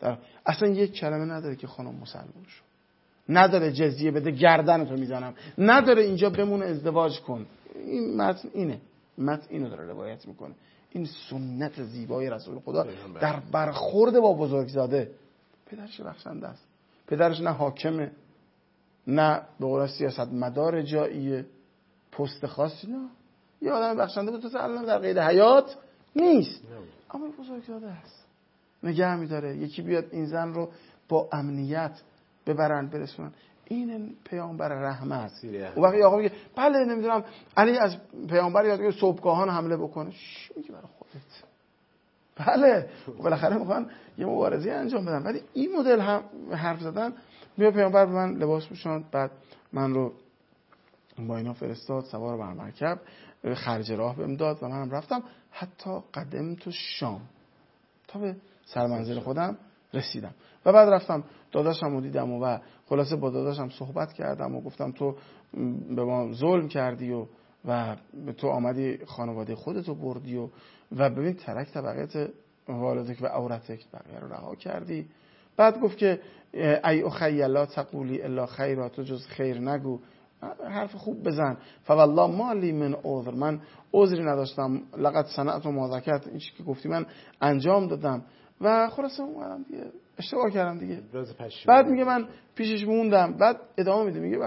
اصلا یک کلمه نداره که خانم مسلمان شو، نداره جزیه بده گردنتو میزنم، نداره اینجا بمونه ازدواج کن. این متن اینو داره روایت میکنه. این سنت زیبای رسول خدا در برخورد با بزرگزاده. پدرش بخشنده است، پدرش نه حاکمه نه به قول سیاست مدار جاییه، پست خاصی، نه، یه آدم بخشنده بود تو الان در قید حیات نیست، اما بزرگزاده است، نگه میداره. یکی بیاد این زن رو با امنیت ببرن برسونن. این پیامبر رحمت. اون وقتی آقا میگه بله نمیدونم علی از پیامبر یاد بگیره صبحگاهان حمله بکنه، چی میگه برای خودت؟ بله بالاخره میخوان یه مبارزه انجام بدن، ولی این مدل هم حرف زدن. بیا پیامبر به من لباس پوشاند، بعد من رو با اینا فرستاد سوار بر مرکب، خرج راه بهم داد و منم رفتم حتی قدم تو شام، تا به سرمنزل خودم رسیدم. و بعد رفتم داداشم رو دیدم و خلاصه با داداشم صحبت کردم و گفتم تو به ما ظلم کردی و تو آمدی خانواده خودتو بردی و ببین ترک طبقت والدک و عورتک، بقیه رو رها کردی. بعد گفت که ای اخی لا تقولی الا خیرا، تو جز خیر نگو، حرف خوب بزن. فوالله ما لی من عذر، من عذری نداشتم، لقد صنعت ما ذکرت، این چیزی که گفتی من انجام دادم. و خلاصه اومدم دیگه اشتباه کردم دیگه. بعد میگه من پیشش موندم، بعد ادامه میده میگه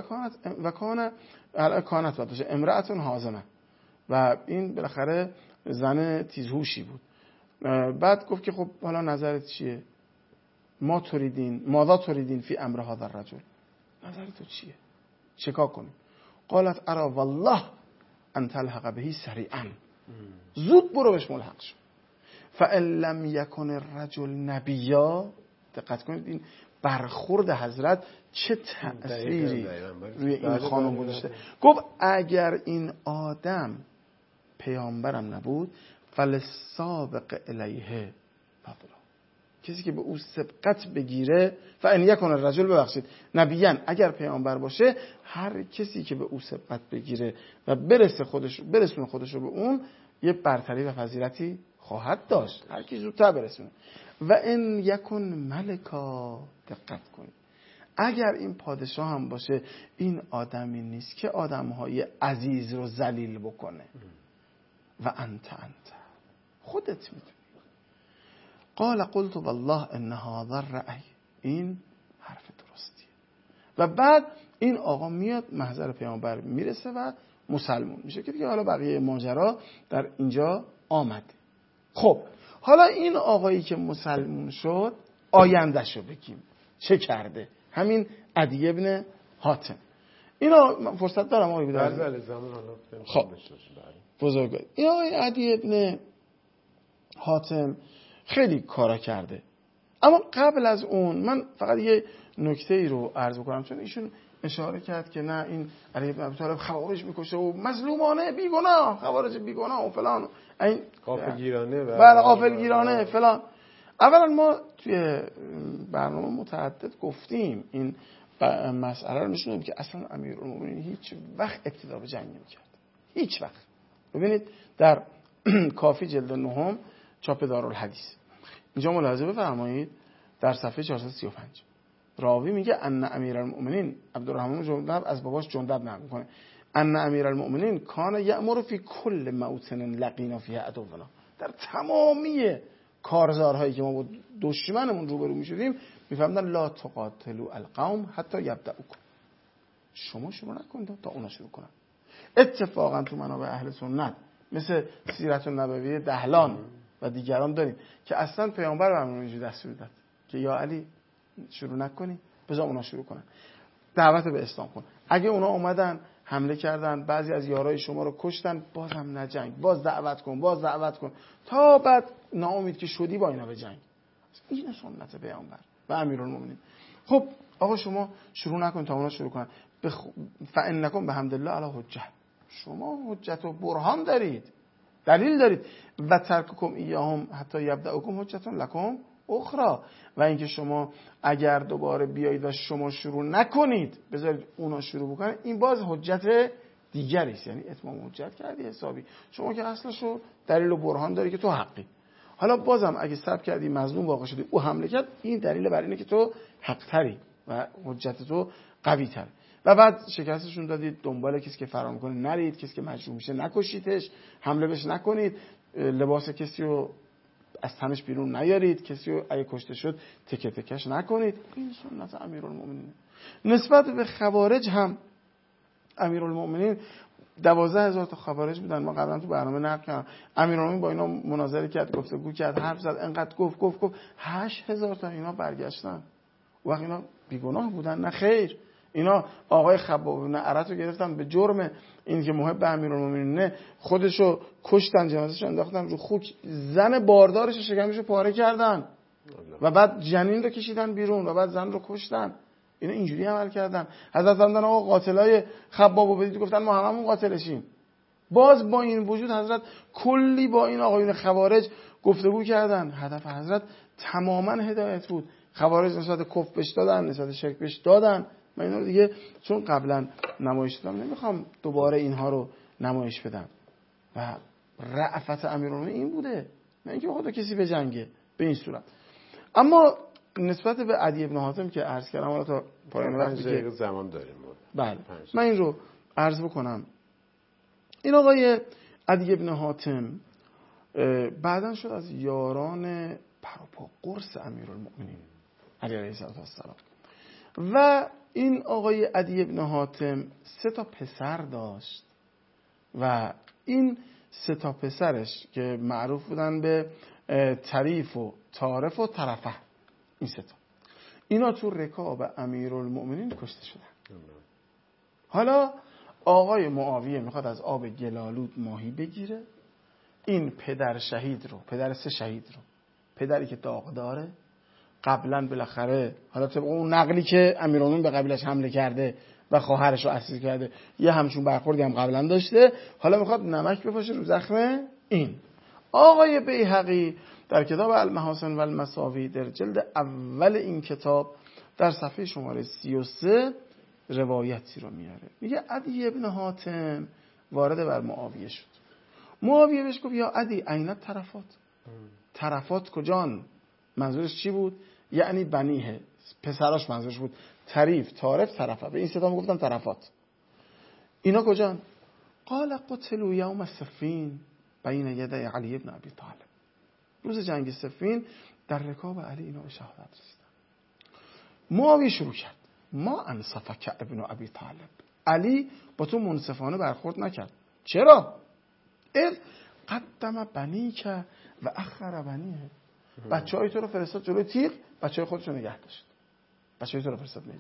کانت باشه امرأتون حازمه، و این بالاخره زن تیزهوشی بود. بعد گفت که خب حالا نظرت چیه؟ ماذا تريدين فی امر هذا الرجل، نظر تو چیه؟ چیکار کنیم؟ قالت ارا والله ان تلحق بهی سریعا، زود برو بهش ملحق شو. فان لم یکن الرجل نبیا، دقت کنید این برخورد حضرت چه تأثیری روی این خانم گذاشته. گفت اگر این آدم پیامبرم نبود فلسابق الیه فضلا، کسی که به او سبقت بگیره، فان یکن الرجل، ببخشید نبیان، اگر پیامبر باشه هر کسی که به او سبقت بگیره و برسونه خودش رو به اون، یه برتری و فضیلتی خواهد داشت، هر کی زودتر برسونه. و ان یکن ملکا، دقت کنید، اگر این پادشاه هم باشه این آدمی نیست که آدمهای عزیز رو ذلیل بکنه. و انت خودت میدونی. قال قلت والله ان هذا الرأی، این حرف درستیه. و بعد این آقا میاد محضر پیامبر میرسه و مسلمون میشه که دیگه حالا بقیه ماجرا در اینجا آمده. خب حالا این آقایی که مسلمون شد آیندهشو بگیم چه کرده. همین عدی ابن حاتم، اینا فرصت دارم آقای بودن؟ بله زمان خب بزرگوار این آقای عدی ابن حاتم خیلی کارا کرده. اما قبل از اون من فقط یه نکته ای رو عرض کنم، چون ایشون اشاره کرد که نه این علی بن ابی طالب خوارج میکشه و مظلومانه بیگناه، خوارج بیگناه و فلان، این غافلگیرانه و بله غافلگیرانه فلان. اولا ما توی برنامه متعدد گفتیم این مسئله رو نشوندیم که اصلا امیرالمومنین هیچ وقت ابتدا به جنگ نمی‌کرد، هیچ وقت. ببینید در کافی جلد 9 چاپ دارالحدیث اینجا ملاحظه بفرمایید در صفحه 435 راوی میگه ان امیرالمومنین عبدالرحمن جندب از باباش جندب نقل میکنه ان امیرالمومنین کان یأمر فی کل موطن لقینا فیه عدونا، در تمامی کارزارهایی که ما با دشمنمون روبرو میشدیم میفهمدن لا تقاتلوا القوم حتی یبدأوکم، شما شروع نکنید تا اونا شروع کنن. اتفاقا تو منابع اهل سنت مثل سیرت النبوی دهلان و دیگران داریم که اصلا پیامبر برامون اینجوری دستور داد که یا علی شروع نکنی بذار اونا شروع کنن، دعوت به اسلام کن. اگه اونا اومدن حمله کردن بعضی از یارای شما رو کشتن، بازم نجنگ، باز دعوت کن تا بعد ناامید که شدی با اینا به جنگ. این سنت پیامبر و امیرالمومنین. خب آقا شما شروع نکن تا اونا شروع کنن. فانکم بحمدالله علی حجه، شما حجت و برهان دارید، دلیل دارید. و ترککم ایاهم حتی یبدأکم حجتون لکم اخرى، و اینکه شما اگر دوباره بیایید و شما شروع نکنید بذارید اونا شروع بکنن، این باز حجت دیگری است، یعنی اتمام حجت کردی حسابی، شما که اصلشو دلیل و برهان داری که تو حقی. حالا بازم اگه صبر کردی مظلوم واقع شدی او حمله کرد، این دلیل بر اینه که تو حق‌تری و حجت تو قوی‌تره. و بعد شکستشون دادید، دنبال کسی که فرار می‌کنه نرید، کسی که مجروح میشه نکشیدش، حمله بهش نکنید، لباس کسی رو از تنش بیرون نیارید، کسی رو اگه کشته شد تکه تکش نکنید. این سنت امیرالمومنین. نسبت به خوارج هم امیرالمومنین 12,000 تا خوارج بودن. ما قبلا تو برنامه نقل کردم امیرالمومنین با اینا مناظره کرد، گفتگو کرد، حرف زد، انقدر گفت 8,000 تا اینا برگشتن. وقت اینا بیگناه بودن؟ نه خیر، اینا آقای خباب بن ارت رو گرفتن به جرم این که محب امیرالمومنین، خودشو کشتن، جنازه‌ش انداختن رو خوک، زن باردارش شکمشو پاره کردن و بعد جنین رو کشیدن بیرون و بعد زن رو کشتن. اینا اینجوری عمل کردن. حضرت فرمودن آقا قاتلای خبابو بدید، گفتن ما هممون قاتلشیم. باز با این وجود حضرت کلی با این آقایون خوارج گفتگو کردن. هدف حضرت تماما هدایت بود. خوارج نسبت کفر بهش دادن، نسبت شرک بهش دادن. من اینا رو دیگه چون قبلا نمایش دادم نمیخوام دوباره اینها رو نمایش بدم. و رأفت امیرالمومنین این بوده، نه اینکه خدا کسی به جنگه به این صورت. اما نسبت به عدی بن حاتم که عرض کردم، حالا تا پایان وقتی که زمان داریم، بله من این رو عرض بکنم. این آقای عدی بن حاتم بعداً شد از یاران پروپا قرص امیرالمومنین علی علیه السلام. و این آقای عدی بن حاتم 3 تا پسر داشت و این 3 تا پسرش که معروف بودن به طریف و طارف و طرفه، این 3 تا اینا تو رکاب امیرالمومنین کشته شدن. حالا آقای معاویه میخواد از آب گلالود ماهی بگیره. این پدر شهید رو، پدر 3 شهید رو، پدری که داغ داره، قبلا بالاخره حالا طبق اون نقلی که امیرالمومنین به قبیلش حمله کرده و خواهرش رو اسیر کرده یه همچون برخوردی هم قبلا داشته، حالا میخواد نمک بپاشه رو زخم این. آقای بیهقی در کتاب المحاسن و المساوی در جلد اول این کتاب در صفحه شماره 33 روایتی رو میاره، میگه عدی بن حاتم وارد بر معاویه شد. معاویه بهش گفت یا عدی عینت طرفات، طرفات کجان؟ منظورش چی بود؟ یعنی بنیه، پسراش منظورش بود، طریف، طارف، طرفه. به این 3 تا میگفتن طرفات. اینا کجان؟ قال قتلوا یوم صفین بین یدی علی بن ابی طالب. روز جنگ صفین در رکاب علی اینا به شهادت رسیدن. معاویه شروع کرد ما انصفک ابن ابی طالب، علی با تو منصفانه برخورد نکرد. چرا؟ اذ قدم بنیک و اخر بنیه، بچهای تو رو فرستاد جلوی تیغ، بچهای خودش رو نگه داشت. بچهای تو رو فرستاد میدون.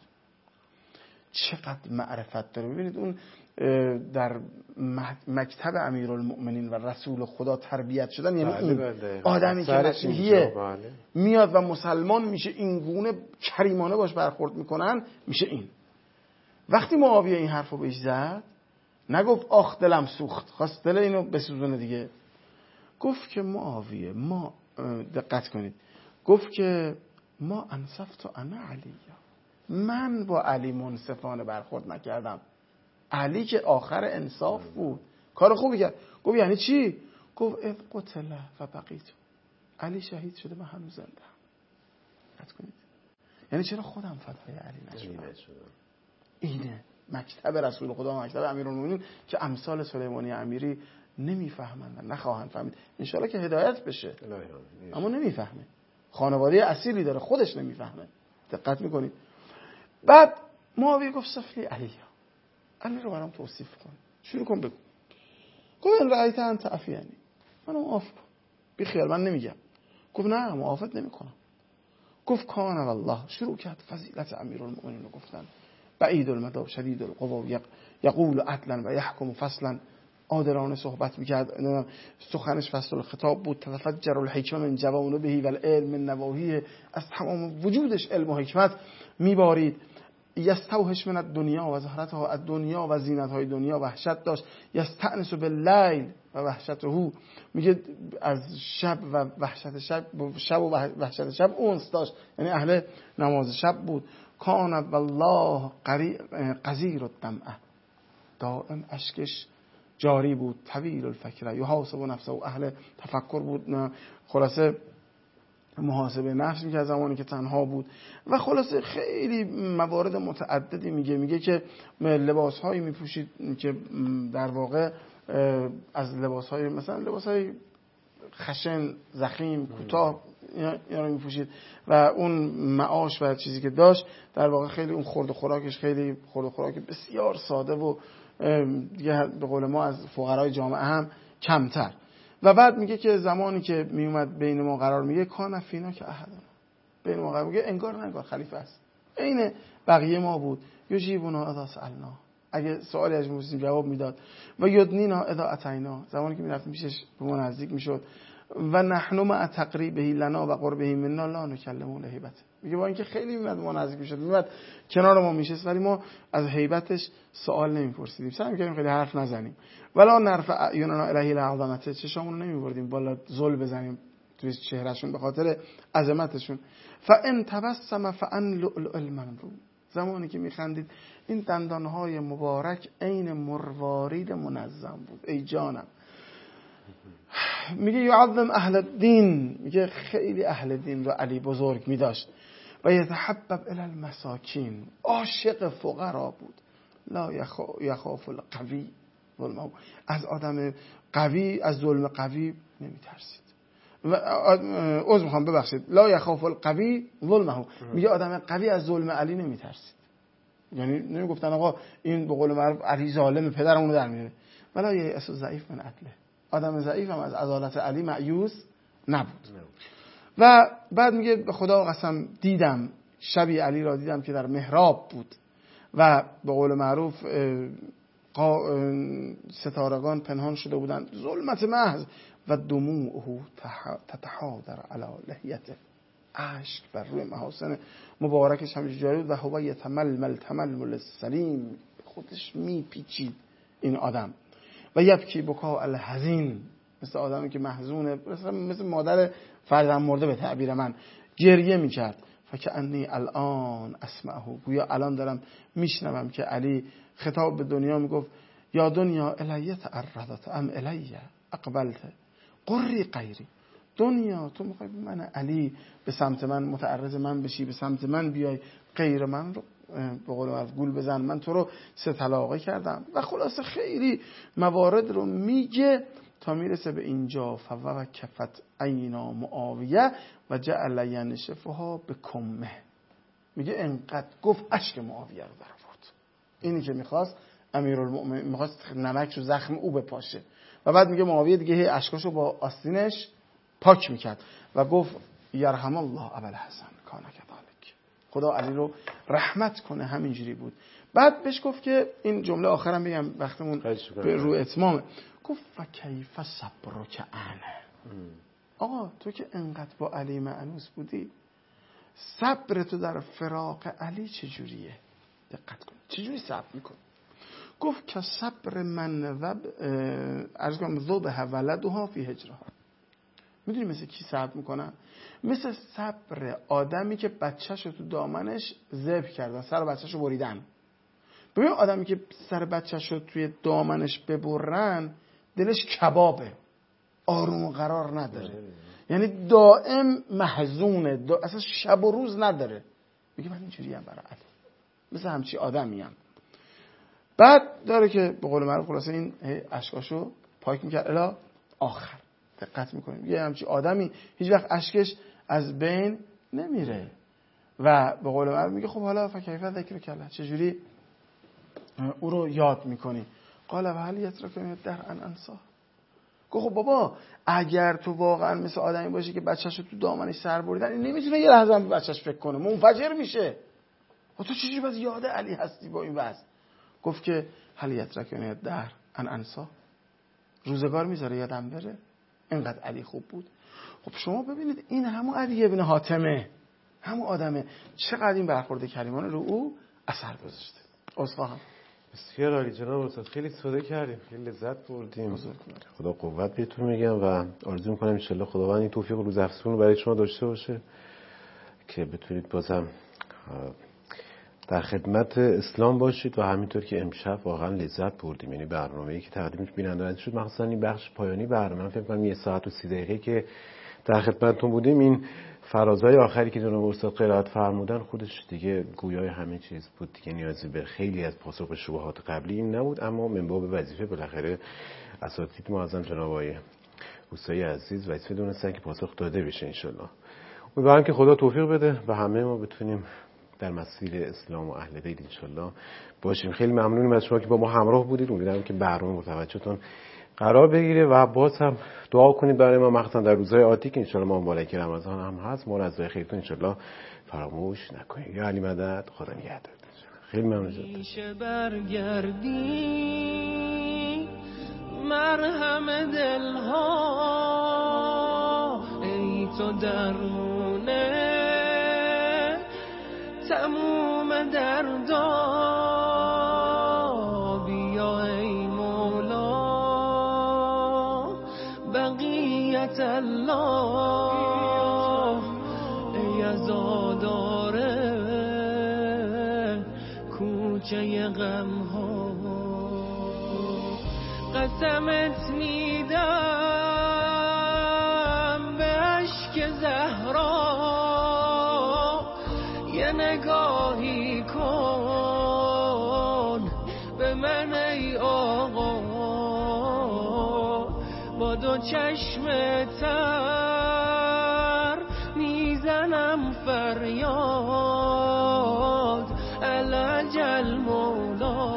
چقدر معرفت داره. ببینید اون در مکتب امیرالمؤمنین و رسول خدا تربیت شدن، یعنی این آدمی که مسیحیه میاد و مسلمان میشه، این گونه کریمانه باش برخورد میکنن، میشه این. وقتی معاویه این حرفو بهش زد، نگفت آخ دلم سوخت، خواست دل اینو بسوزونه دیگه. گفت که معاویه، ما دقت کنید، گفت که ما انصفت و انا علی، من با علی منصفانه برخورد نکردم، علی که آخر انصاف بود، کار خوبی کرد. گفت یعنی چی؟ گفت اذ قتل و بقیت، علی شهید شده من هنوز زنده ام. دقت کنید، یعنی چرا خودم فدای علی نشدم؟ اینه مکتب رسول خدا و مکتب امیرالمومنین که امثال سلیمانی امیری نمیفهمند و نخواهند فهمید. انشالله که هدایت بشه، اما نمیفهمه. خانواده اصیلی داره، خودش نمیفهمه. دقت میکنید. بعد معاویه گفت صفلی علی رو برام توصیف کن، شروع کن بگو. گفت این رأیت انت عفیانی، منو معاف کن، بی خیال، من نمیگم. گفت نه معافت نمیکنم. گفت کان والله، شروع کرد فضیلت امیرالمومنین رو گفتن. بعید المدار شدید القوا یقول عدلا و یحکم فصلا، عادلانه صحبت میکرد، سخنش فصل الخطاب بود. تفجر الحکمه من جوانبه و العلم من نواهیه، از تمام وجودش علم و حکمت میبارید. یستوحش من الدنیا و زهرتها الدنیا و زینتهای دنیا وحشت داشت. یستأنس باللیل و وحشته، میگه از شب و وحشت شب، شب و وحشت شب اونس داشت، یعنی اهل نماز شب بود. کان والله قزیر الدمعه، دائم اشکش جاری بود. طویل الفکر یحاسب نفسه و اهل تفکر بود، نه خلاصه محاسبه نفس میکرد زمانی که تنها بود. و خلاصه خیلی موارد متعددی میگه که لباسهایی میپوشید که در واقع از لباسهای مثلا لباسهای خشن ضخیم کوتاه اینا رو میپوشید و اون معاش و چیزی که داشت در واقع خیلی اون خورد و خوراکش خیلی خورد و خوراک بسیار ساده و دیگه به قول ما از فقرای جامعه هم کمتر. و بعد میگه که زمانی که میومد بین ما قرار میگه کان فینا که احدنا، بین ما قرار میگه انگار نه انگار خلیفه است، عین بقیه ما بود. یجیبنا اذا سالنا، اگه سوالی از موسی جواب میداد. و یدنینا اذا اتینا، زمانی که میرفتیم پیشش به ما نزدیک میشد. و نحن مع تقریبه لنا و قربه منا لا نکلم هیبت، میگه با اینکه خیلی میاد ما نزدیک میشد، میاد کنار ما میشست، ولی ما از هیبتش سوال نمیپرسیدیم، سعی میکردیم خیلی حرف نزنیم. ولا نرفع اعیننا الیه لعظمته، چشامون رو نمیبردیم بالا زل بزنیم توی چهرهشون به خاطر عظمتشون. فان تبسم فان لؤلؤ المنضود، زمانی که میخندید این دندانهای مبارک عین مروارید منظم بود. ای جانم، میگه یعظم اهل الدین، میگه خیلی اهل دین رو علی بزرگ میداشت. و یتحبب الی المساکین، عاشق فقرا بود. لا یخاف القوی ظلمه، از آدم قوی از ظلم قوی نمیترسید. و عذر میخوام ببخشید، لا یخاف القوی ظلمه، میگه آدم قوی از ظلم علی نمیترسید. یعنی نمیگفتن آقا این به قول معروف علی ظالم پدرمون رو در میاره. ولا یأس ضعیف من عدله، آدم ضعیف هم از عدالت علی مایوس نبود. و بعد میگه به خدا قسم دیدم شبی علی را دیدم که در محراب بود و به قول معروف ستارگان پنهان شده بودند، ظلمت محض. و دموعه تتحاضر علی لحیته، اشک بر روی محاسن مبارکش همیشه جاری بود. و هو یتململ تململ السلیم، خودش میپیچید این آدم. و یبکی بکا الحزین، مثل آدمی که محزونه، مثل مادر فرزند مرده به تعبیر من، گریه میکرد. فکأنی الان اسمعه، گویا الان دارم میشنوم که علی خطاب به دنیا میگفت یا دنیا الیه تعرضت ام الیه اقبلت قری غیری، دنیا تو میخوای من علی به سمت من متعرض من بشی، به سمت من بیای، غیر من رو به قول معروف گول بزن، من تو رو سه طلاقه کردم. و خلاصه خیلی موارد رو میگه تا میرسه به اینجا. فوق کفت عینا معاویه و جعل ینشفها به کمه، میگه انقدر گفت اشک معاویه رو در آورد. اینی که میخواست امیرالمؤمنین، میخواست نمک رو زخم او بپاشه. و بعد میگه معاویه دیگه هی اشکاشو با آستینش پاک میکرد و گفت یرحم الله ابوالحسن کان کذالک، خدا علی رو رحمت کنه همینجوری بود. بعد بهش گفت که این جمله آخرم بگم وقتمون به رو اتمامه، گفت فکیف صبرک عنه، آقا تو که انقدر با علی مأنوس بودی، صبر تو در فراق علی چجوریه؟ دقت کن چجوری صبر میکن؟ گفت که صبر من و عرض کنم ذبح ولدها فی هجرها، میدونی مثل کی صبر میکنن؟ مثل صبر آدمی که بچه‌شو تو دامنش ذبح کردن، سر بچه‌شو بریدن. ببین آدمی که سر بچه‌شو توی دامنش ببرن دلش کبابه، آروم و قرار نداره، یعنی دائم محزونه، اصلا شب و روز نداره. میگه من اینجوری ام برای علی، مثل همچی آدمی ام. بعد داره که به قول معروف خلاصه این اشکاشو پاک میکرد الی آخر. دقت میکنیم یه همچی آدمی هیچ وقت اشکش از بین نمیره. و به قول معروف میگه خب حالا فکیف ذکر کلا، چجوری او رو یاد میکنی؟ قال و هل یترکنی در ان انسا، گفت خب بابا اگر تو واقعا مثل آدمی باشی که بچه‌شو تو دامنش سر بریدن، این نمیتونه یه لحظه به بچه‌ش فکر کنه، منفجر میشه. و تو چجوری باز یاد علی هستی با این وضع؟ گفت که هل یترکنی در ان انسا، روزگار میذاره یادم بره، اینقدر علی خوب بود. خب شما ببینید این همون علی ابن حاتمه، همون آدمه، چقدر این برخورد کریمانه رو او اثر گذاشته. اصفهان بسیار عالی جناب استاد، خیلی سوده کردیم، خیلی لذت بردیم. خدا قوت بهتون میگم و آرزو میکنم ان شاءالله خداوند این توفیق روز افسون رو برای شما داشته باشه که بتونید بازم در خدمت اسلام باشید و همینطور که امشب واقعا لذت بردیم. یعنی برنامه‌ای که تقدیم بینندگان شد، مخصوصا این بخش پایانی برنامه، من فکر کنم 1 ساعت و 30 دقیقه که در خدمتتون بودیم، این فرازهای آخری که جناب استاد قرائت فرمودن خودش دیگه گویای همه چیز بود دیگه. نیازی به خیلی از پاسخ به شبهات قبلی این نبود، اما من باب وظیفه بالاخره اساتید معظم جناب آقای اوستایی عزیز وظیفه دونستن که پاسخ داده بشه. انشالله امیدوارم که خدا توفیق بده و همه ما بتونیم در مسیر اسلام و اهل بیت انشالله باشیم. خیلی ممنونیم از شما که با ما همراه بودید. امیدوارم که برنامه متوجهتون قرار بگیره و باز هم دعا کنید برای ما، مخصوصا در روزهای آتی که انشالله ما مبارک رمضان هم هست. ما رضای خیرتون انشالله فراموش نکنید. یا علی مدد، خدا نگهدار. خیلی ممنون. میشه برگردی مرهم دلها، ای تو درمونه تموم دردا، بیا ای مولا بقیت الله، ای عزاداره کوچه غم ها. قسمت میدم به اشک زهرا، یه نگاهی کن به من ای آقا، با 2 چشم تر میزنم فریاد، العجل مولا،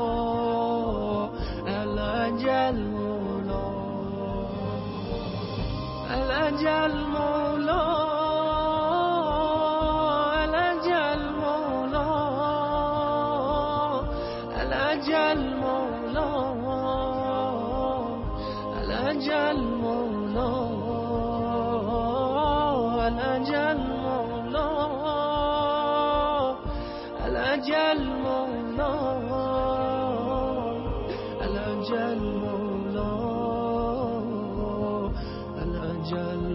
العجل مولا، العجل مولا، العجل مولا، العجل مولا، العجل مولا، العجل مولا، العجل مولا، العجل مولا، العجل